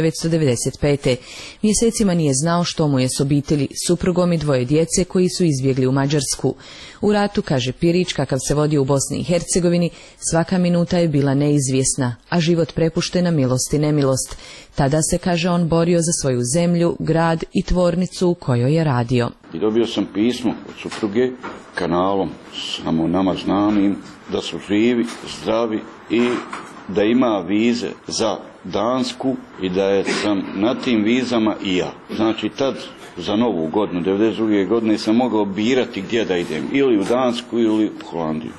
1995. Mjesecima nije znao što mu je s obitelji, suprugom i 2 djece koji su izbjegli u Mađarsku. U ratu, kaže Pirić, kakav se vodio u Bosni i Hercegovini, svaka minuta je bila neizvjesna, a život prepušten na milost i nemilost. Tada se, kaže on, borio za svoju zemlju, grad i tvornicu u kojoj je radio. I dobio sam pismo od supruge kanalom samo nama znanim da su živi, zdravi i da ima vize za Dansku i da sam na tim vizama i ja. Znači tad za novu godinu, 92. godine sam mogao birati gdje da idem, ili u Dansku ili u Holandiju.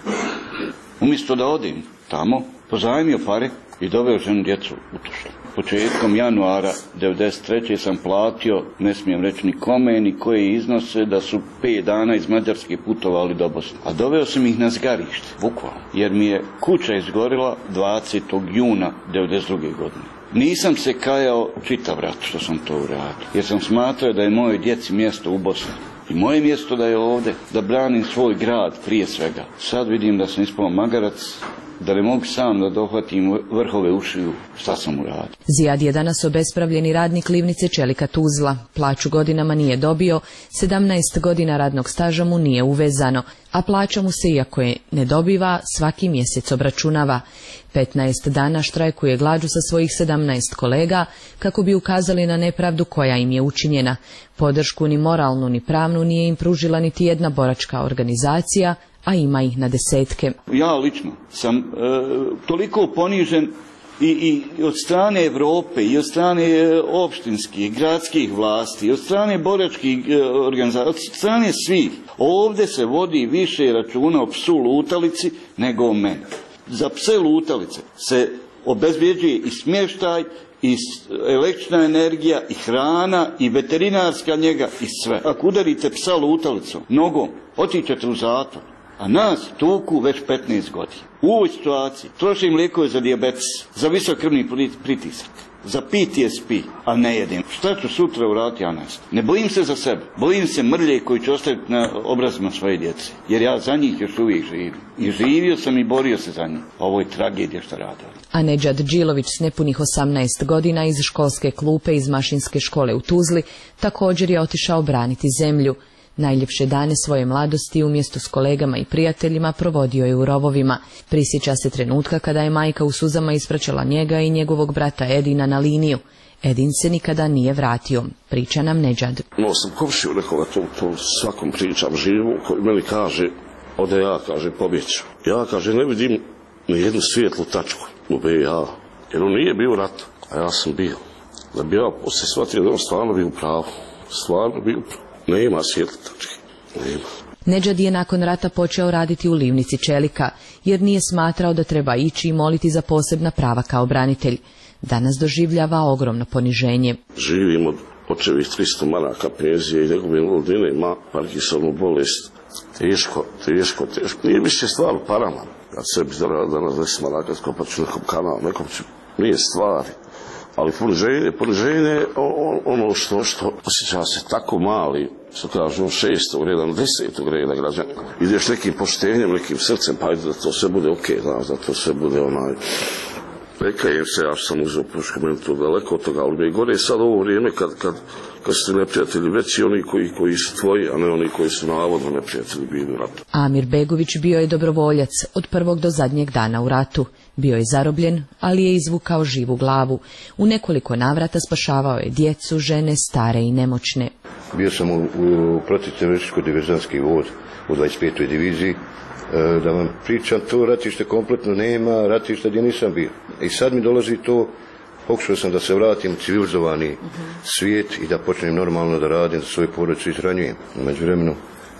Umjesto da odim tamo, pozajmio pare i doveo ženu djecu u Tuzlu. Početkom januara 1993. sam platio, ne smijem reći ni kome, ni koje iznose, da su 5 dana iz Mađarske putovali do Bosne. A doveo sam ih na zgarište, bukvalno, jer mi je kuća izgorila 20. juna 1992. godine. Nisam se kajao čitav rat što sam to uradio, jer sam smatrao da je moje djeci mjesto u Bosni. I moje mjesto da je ovdje, da branim svoj grad prije svega. Sad vidim da sam ispao magarac, da ne mogu sam da dohvatim vrhove ušiju, šta sam uradio. Zijad je danas obespravljeni radnik livnice Čelika Tuzla. Plaću godinama nije dobio, 17 godina radnog staža mu nije uvezano, a plaća mu se, iako je ne dobiva, svaki mjesec obračunava. 15 dana štrajkuje glađu sa svojih 17 kolega kako bi ukazali na nepravdu koja im je učinjena. Podršku ni moralnu ni pravnu nije im pružila niti jedna boračka organizacija, a ima ih na desetke. Ja lično sam toliko ponižen i od strane Europe, i od strane opštinskih, gradskih vlasti, i od strane boračkih organizacija, od strane svih. Ovdje se vodi više računa o psu lutalici nego o meni. Za pse lutalice se obezbjeđuje i smještaj, i električna energija, i hrana, i veterinarska njega, i sve. Ako udarite psa lutalicom, nogom, otićete u zatvor. A nas tuku već 15 godina. U ovoj situaciji trošim lijekove za dijabetes, za visok krvni pritisak, za PTSP, a ne jedem. Šta ću sutra uraditi, ja ne znam. Ne bojim se za sebe, bojim se mrlje koji ću ostaviti na obrazima svoje djece. Jer ja za njih još uvijek živim. I živio sam i borio se za njih. Ovo je tragedija što rade. A Nedžad Džilović s nepunih 18 godina iz školske klupe iz mašinske škole u Tuzli također je otišao braniti zemlju. Najljepše dane svoje mladosti umjesto s kolegama i prijateljima provodio je u rovovima. Prisjeća se trenutka kada je majka u suzama ispraćala njega i njegovog brata Edina na liniju. Edin se nikada nije vratio, priča nam Nedžad. No sam komšiju nekoga, to svakom pričam živu, koji meni kaže, ode ja, kaže, pobjeću. Ja, kaže, ne vidim ni jednu svijetlu tačku u BiH, jer on nije bio rat, a ja sam bio. Da bi ja poslije shvatio da on stvarno bio u pravu, stvarno bio u pravu. Nema svijetli tačke, nema. Nedžad je nakon rata počeo raditi u livnici Čelika, jer nije smatrao da treba ići i moliti za posebna prava kao branitelj. Danas doživljava ogromno poniženje. Živim od očevih 300 maraka penzije i nekog invalidine, ima Parkinsonu bolest. Teško. Nije više stvar u parama. Kad sebi danas 10 maraka skopat ću nekom kanalu, nekom ću, nije stvari. Ali poniženje ono što osjeća se tako mali, što kažu 6. reda, 10. reda građana. Ideš nekim poštenjem, nekim srcem, pa ajde da to sve bude okej, da to sve bude onaj. Nekajem se, ja sam uzeo pušku, meni to daleko od toga, ali mi je gore sad ovo vrijeme kad su neprijatelji veći oni koji su tvoji, a ne oni koji su navodno neprijatelji bili u ratu. Amir Begović bio je dobrovoljac od prvog do zadnjeg dana u ratu. Bio je zarobljen, ali je izvukao živu glavu. U nekoliko navrata spašavao je djecu, žene, stare i nemoćne. Bio sam u protivterorističko-diverzantski vod u 25. diviziji. Da vam pričam, to ratište kompletno nema, ratište gdje nisam bio. I sad mi dolazi to, pokušao sam da se vratim u civilizovani svijet i da počnem normalno da radim, da svoju porodicu izhranjujem. U međuvremenu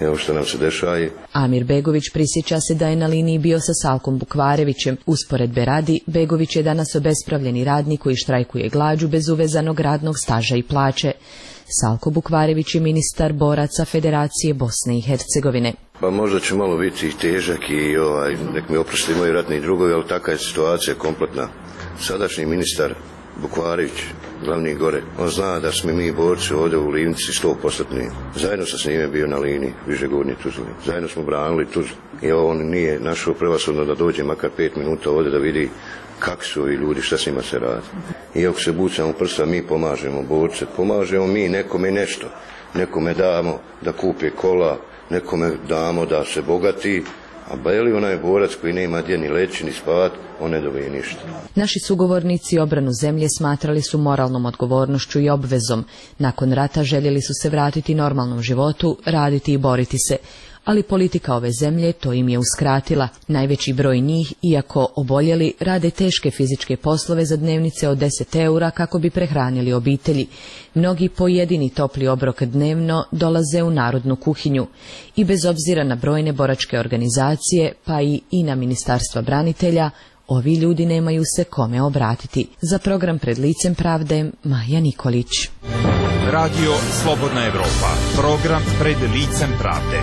evo što nam se dešaje. Amir Begović prisjeća se da je na liniji bio sa Salkom Bukvarevićem. Usporedbe radi, Begović je danas obespravljeni radnik koji štrajkuje glađu bez uvezanog radnog staža i plaće. Salko Bukvarević je ministar boraca Federacije Bosne i Hercegovine. Pa možda će malo biti težak i nek mi oprosti moji ratni drugovi, ali takva je situacija kompletna. Sadašnji ministar Bukvarević, glavni gore, on zna da smo mi borci ovdje u Livnici 100%. Zajedno sam s njime bio na liniji Višegornje Tuzle. Zajedno smo branili Tuzlu. I on nije našao prevashodno da dođe makar 5 minuta ovdje da vidi kako su ovi ljudi, šta s njima se radi. I ako se bucamo u prsa, mi pomažemo borce, pomažemo mi nekome nešto. Nekome damo da kupi kola, nekome damo da se bogati, a beli onaj borac koji nema gdje ni leći ni spavat, on ne dobije ništa. Naši sugovornici obranu zemlje smatrali su moralnom odgovornošću i obvezom. Nakon rata željeli su se vratiti normalnom životu, raditi i boriti se. Ali politika ove zemlje to im je uskratila. Najveći broj njih, iako oboljeli, rade teške fizičke poslove za dnevnice od 10 eura kako bi prehranili obitelji. Mnogi pojedini topli obrok dnevno dolaze u narodnu kuhinju. I bez obzira na brojne boračke organizacije, pa i na Ministarstva branitelja, ovi ljudi nemaju se kome obratiti. Za program Pred licem pravde, Maja Nikolić. Radio Slobodna Evropa, program Pred licem pravde.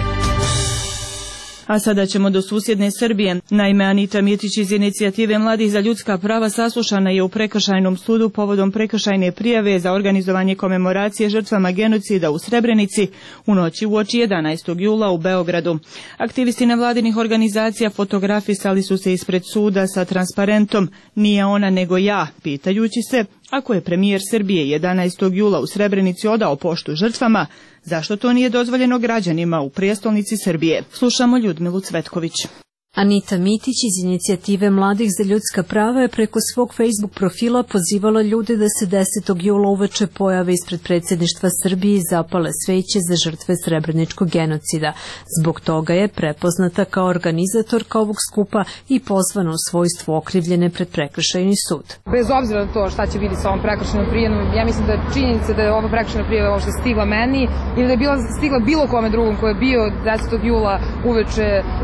A sada ćemo do susjedne Srbije. Naime, Anita Mitić iz Inicijative mladih za ljudska prava saslušana je u Prekršajnom sudu povodom prekršajne prijave za organizovanje komemoracije žrtvama genocida u Srebrenici u noći uoči 11. jula u Beogradu. Aktivisti nevladinih organizacija fotografisali su se ispred suda sa transparentom "Nije ona nego ja", pitajući se, ako je premijer Srbije 11. jula u Srebrenici odao poštu žrtvama, zašto to nije dozvoljeno građanima u prijestolnici Srbije? Slušamo Ljudmilu Cvetković. Anita Mitić iz Inicijative mladih za ljudska prava je preko svog Facebook profila pozivala ljude da se 10. jula uveče pojave ispred predsjedništva Srbije i zapale sveće za žrtve srebreničkog genocida. Zbog toga je prepoznata kao organizatorka ovog skupa i pozvana u svojstvu okrivljene pred prekršajni sud. Bez obzira na to šta će biti sa ovom prekršajnom prijavom, ja mislim da je činjenica da je ova prekršajna prijava ovo što je stigla meni ili da je stigla bilo kome drugom ko je bio 10. jula uveče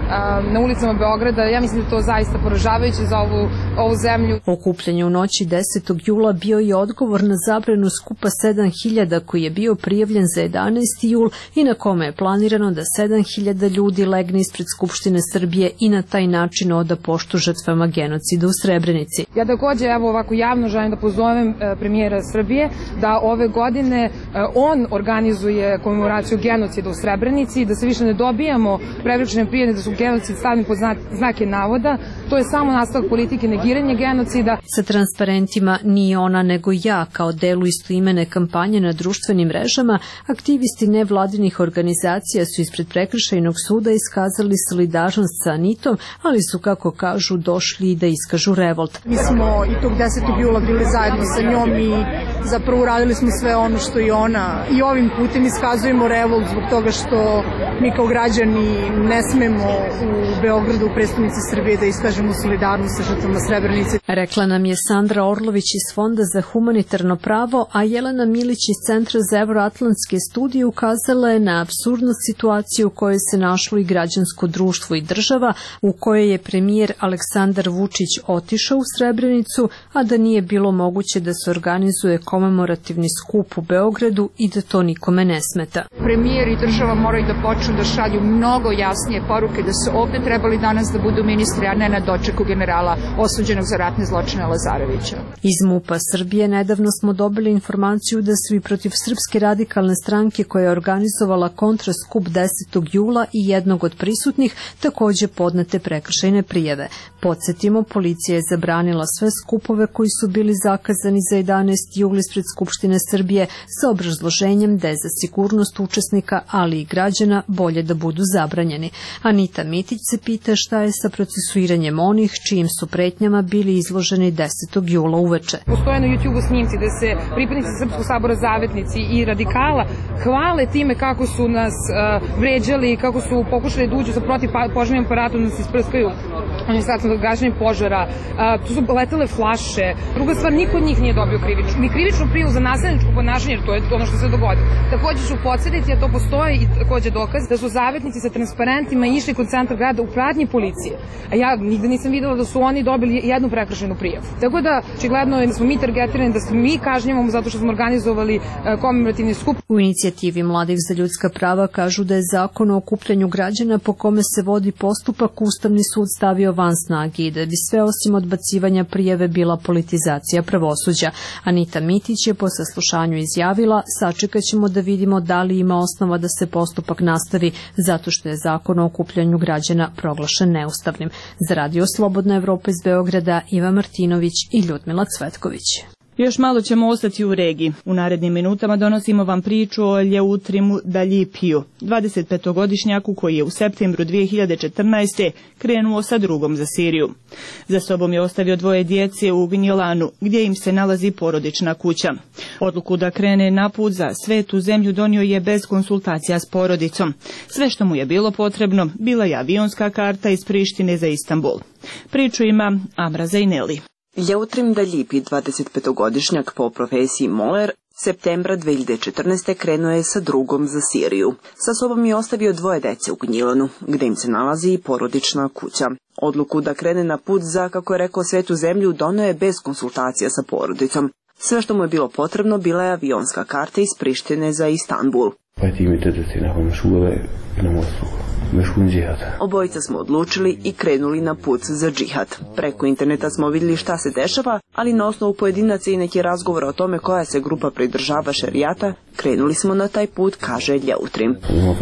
na ulicama Beograda, ja mislim da je to zaista poražavajuće za ovu zemlju. Okupljanje u noći 10. jula bio je odgovor na zabranu skupa 7000 koji je bio prijavljen za 11. jul i na kome je planirano da 7000 ljudi legne ispred Skupštine Srbije i na taj način oda poštu žrtvama genocida u Srebrenici. Ja također ovako javno želim da pozovem premijera Srbije da ove godine on organizuje komemoraciju genocida u Srebrenici i da se više ne dobijamo prekršajne prijave da su genocid stavljeni pod znake navoda. To je samo nastavak politike negiranja genocida. Sa transparentima "Nije ona nego ja" kao delu istoimene kampanje na društvenim mrežama, aktivisti nevladinih organizacija su ispred prekršajnog suda iskazali solidarnost sa Anitom, ali su, kako kažu, došli i da iskažu revolt. Mi smo i tog 10. jula bili zajedno sa njom i zapravo uradili smo sve ono što i ona. I ovim putem iskazujemo revolt zbog toga što mi kao građani ne smemo u Beogradu, u prestonici Srbije, da iskažemo solidarnost sa žrtvama Srebrenice. Rekla nam je Sandra Orlović iz Fonda za humanitarno pravo, a Jelena Milić iz Centra za evroatlantske studije ukazala je na apsurdnost situacije u kojoj se našlo i građansko društvo i država, u kojoj je premijer Aleksandar Vučić otišao u Srebrenicu, a da nije bilo moguće da se organizuje komemorativni skup u Beogradu i da to nikome ne smeta. Premijer i država moraju da počnu da šalju mnogo jasnije poruke da su ovdje trebali danas da budu ministri, a ne na dočeku generala osuđenog za ratne zločine Lazarevića. Iz MUP-a Srbije nedavno smo dobili informaciju da su i protiv Srpske radikalne stranke koja je organizovala kontraskup 10. jula i jednog od prisutnih također podnete prekršajne prijave. Podsjetimo, policija je zabranila sve skupove koji su bili zakazani za 11. jul ispred Skupštine Srbije sa obrazloženjem da je za sigurnost učesnika, ali i građana, bolje da budu zabranjeni. Anita Mitić se pita šta je sa procesuiranjem onih čijim su pretnjama bili izloženi 10. jula uveče. Postoje na YouTube snimci da se pripadnici Srpskog sabora, zavetnici i radikala hvale time kako su nas vređali, kako su pokušali da uđu sa protivpožarnim aparatom, da se isprskaju administrativno gašenje požara. Tu su letele flaše. Druga stvar, niko od njih nije dobio krivičnu prijavu za nasilničko ponašanje, jer to je ono što se dogodilo. Također ću podsjetiti, a to postoji i također dokaz, da su zavetnici sa transparentima išli kod centra grada u pratnji policije. A ja nigde nisam videla da su oni dobili jednu prekršajnu prijavu. Tako da, očigledno je da smo mi targetirani, da se mi kažnjavamo zato što smo organizovali komemorativni skup. U inicijativi Mladih za ljudska prava kažu da je zakon o okupljanju građana po kome se vodi postupak Ustavni sud stavio van snage i da bi sve osim odbacivanja prijave bila politizacija pravosuđa. Anita Mitić je po saslušanju izjavila: sačekat ćemo da vidimo da li ima osnova da se postupak nastavi zato što je zakon o okupljanju građana proglašen neustavnim. Za Radio Slobodna Evropa iz Beograda, Iva Martinović i Ljudmila Cvetković. Još malo ćemo ostati u regiji. U narednim minutama donosimo vam priču o Ljeutrimu Daljipiju, 25-godišnjaku koji je u septembru 2014. krenuo sa drugom za Siriju. Za sobom je ostavio 2 djece u Gnjilanu, gdje im se nalazi porodična kuća. Odluku da krene na put za svetu zemlju donio je bez konsultacija s porodicom. Sve što mu je bilo potrebno bila je avionska karta iz Prištine za Istanbul. Priču ima Amra Zajneli. Ljeutrim Daljipi, 25-godišnjak po profesiji moler, septembra 2014. krenuo je sa drugom za Siriju. Sa sobom je ostavio 2 dece u Gnjilanu, gdje im se nalazi i porodična kuća. Odluku da krene na put za, kako je rekao, svetu zemlju donio je bez konsultacija sa porodicom. Sve što mu je bilo potrebno bila je avionska karta iz Prištine za Istanbul. Obojica smo odlučili i krenuli na put za džihad. Preko interneta smo vidjeli šta se dešava, ali na osnovu pojedinaca i neki razgovora o tome koja se grupa pridržava šerijata, krenuli smo na taj put, kaže Ljeutrim.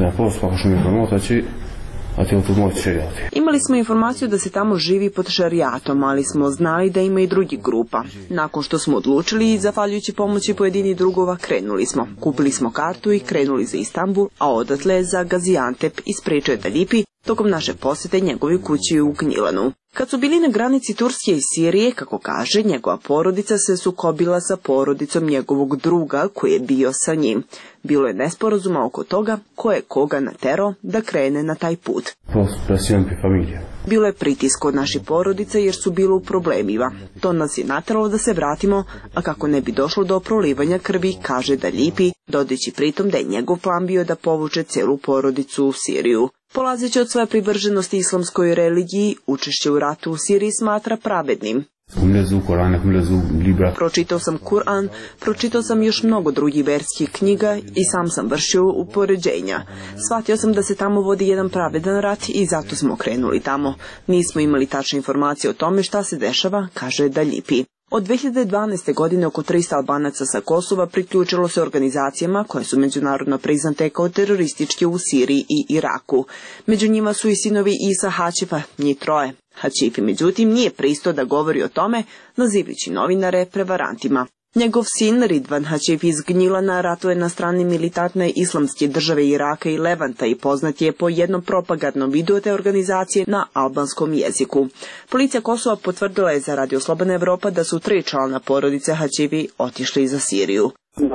Imali smo informaciju da se tamo živi pod šerijatom, ali smo znali da ima i drugih grupa. Nakon što smo odlučili i zahvaljujući pomoći pojedini drugova, krenuli smo. Kupili smo kartu i krenuli za Istanbul, a odatle za Gaziantep, ispričao je Daljipi tokom naše posjete njegovi kući u Gnjilanu. Kad su bili na granici Turske i Sirije, kako kaže, njegova porodica se sukobila sa porodicom njegovog druga koji je bio sa njim. Bilo je nesporazuma oko toga ko je koga naterao da krene na taj put. Bilo je pritisk od naših porodica jer su bilo u problemima. To nas je nateralo da se vratimo, a kako ne bi došlo do prolivanja krvi, kaže Daljipi, dodajući pritom da je njegov plan bio da povuče celu porodicu u Siriju. Polazeći od svoje privrženosti islamskoj religiji, učešće u ratu u Siriji smatra pravednim. Pročitao sam Kur'an, pročitao sam još mnogo drugih verskih knjiga i sam sam vršio upoređenja. Shvatio sam da se tamo vodi jedan pravedan rat i zato smo krenuli tamo. Nismo imali tačne informacije o tome šta se dešava, kaže Daljipi. Od 2012. godine oko 300 Albanaca sa Kosova priključilo se organizacijama koje su međunarodno priznate kao terorističke u Siriji i Iraku. Među njima su i sinovi Isa Hačifa, njih 3. Hačifi, međutim, nije pristao da govori o tome, nazivajući novinare prevarantima. Njegov sin Ridvan Hačif iz Gnjilana ratuje na strani militantne islamske države Iraka i Levanta i poznat je po jednom propagandnom videu te organizacije na albanskom jeziku. Policija Kosova potvrdila je za Radio Slobodna Evropa da su 3 člana porodice Hačifi otišli za Siriju.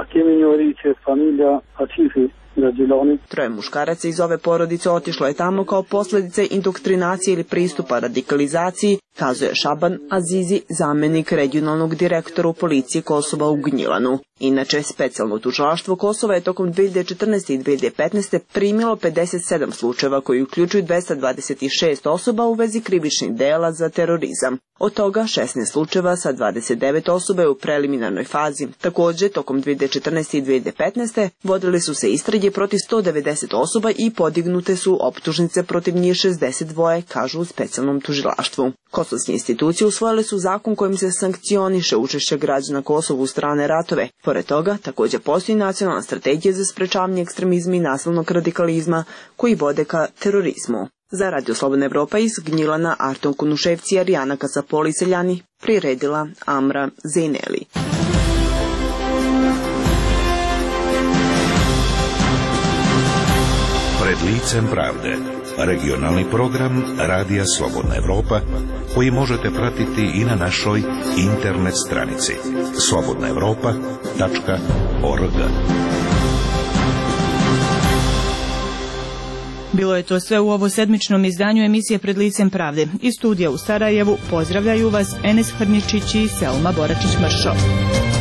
3 muškaraca iz ove porodice otišlo je tamo kao posljedice indoktrinacije ili pristupa radikalizaciji, kazuje Šaban Azizi, zamjenik regionalnog direktora u policiji Kosova u Gnjilanu. Inače, specijalno tužilaštvo Kosova je tokom 2014. i 2015. primilo 57 slučajeva koji uključuju 226 osoba u vezi krivičnih dela za terorizam. Od toga 16 slučajeva sa 29 osoba je u preliminarnoj fazi. Također, tokom 2014. i 2015. vodili su se istrage protiv 190 osoba i podignute su optužnice protiv njih 62, kažu u specijalnom tužilaštvu. Kosovske institucije usvojile su zakon kojim se sankcioniše učešće građana Kosova u strane ratove. Pored toga, također postoji nacionalna strategija za sprečavanje ekstremizma i nasilnog radikalizma koji vode ka terorizmu. Za Radio Slobodna Evropa iz Gnjilana, Arton Kunuševci, Arijana Kasapoli, Seljani, priredila Amra Zejneli. Pred licem pravde, regionalni program Radija Slobodna Evropa, koji možete pratiti i na našoj internet stranici slobodnaevropa.org. Bilo je to sve u ovo sedmičnom izdanju emisije Pred licem pravde. Iz studija u Sarajevu pozdravljaju vas Enes Hrničić i Selma Boračić-Mršo.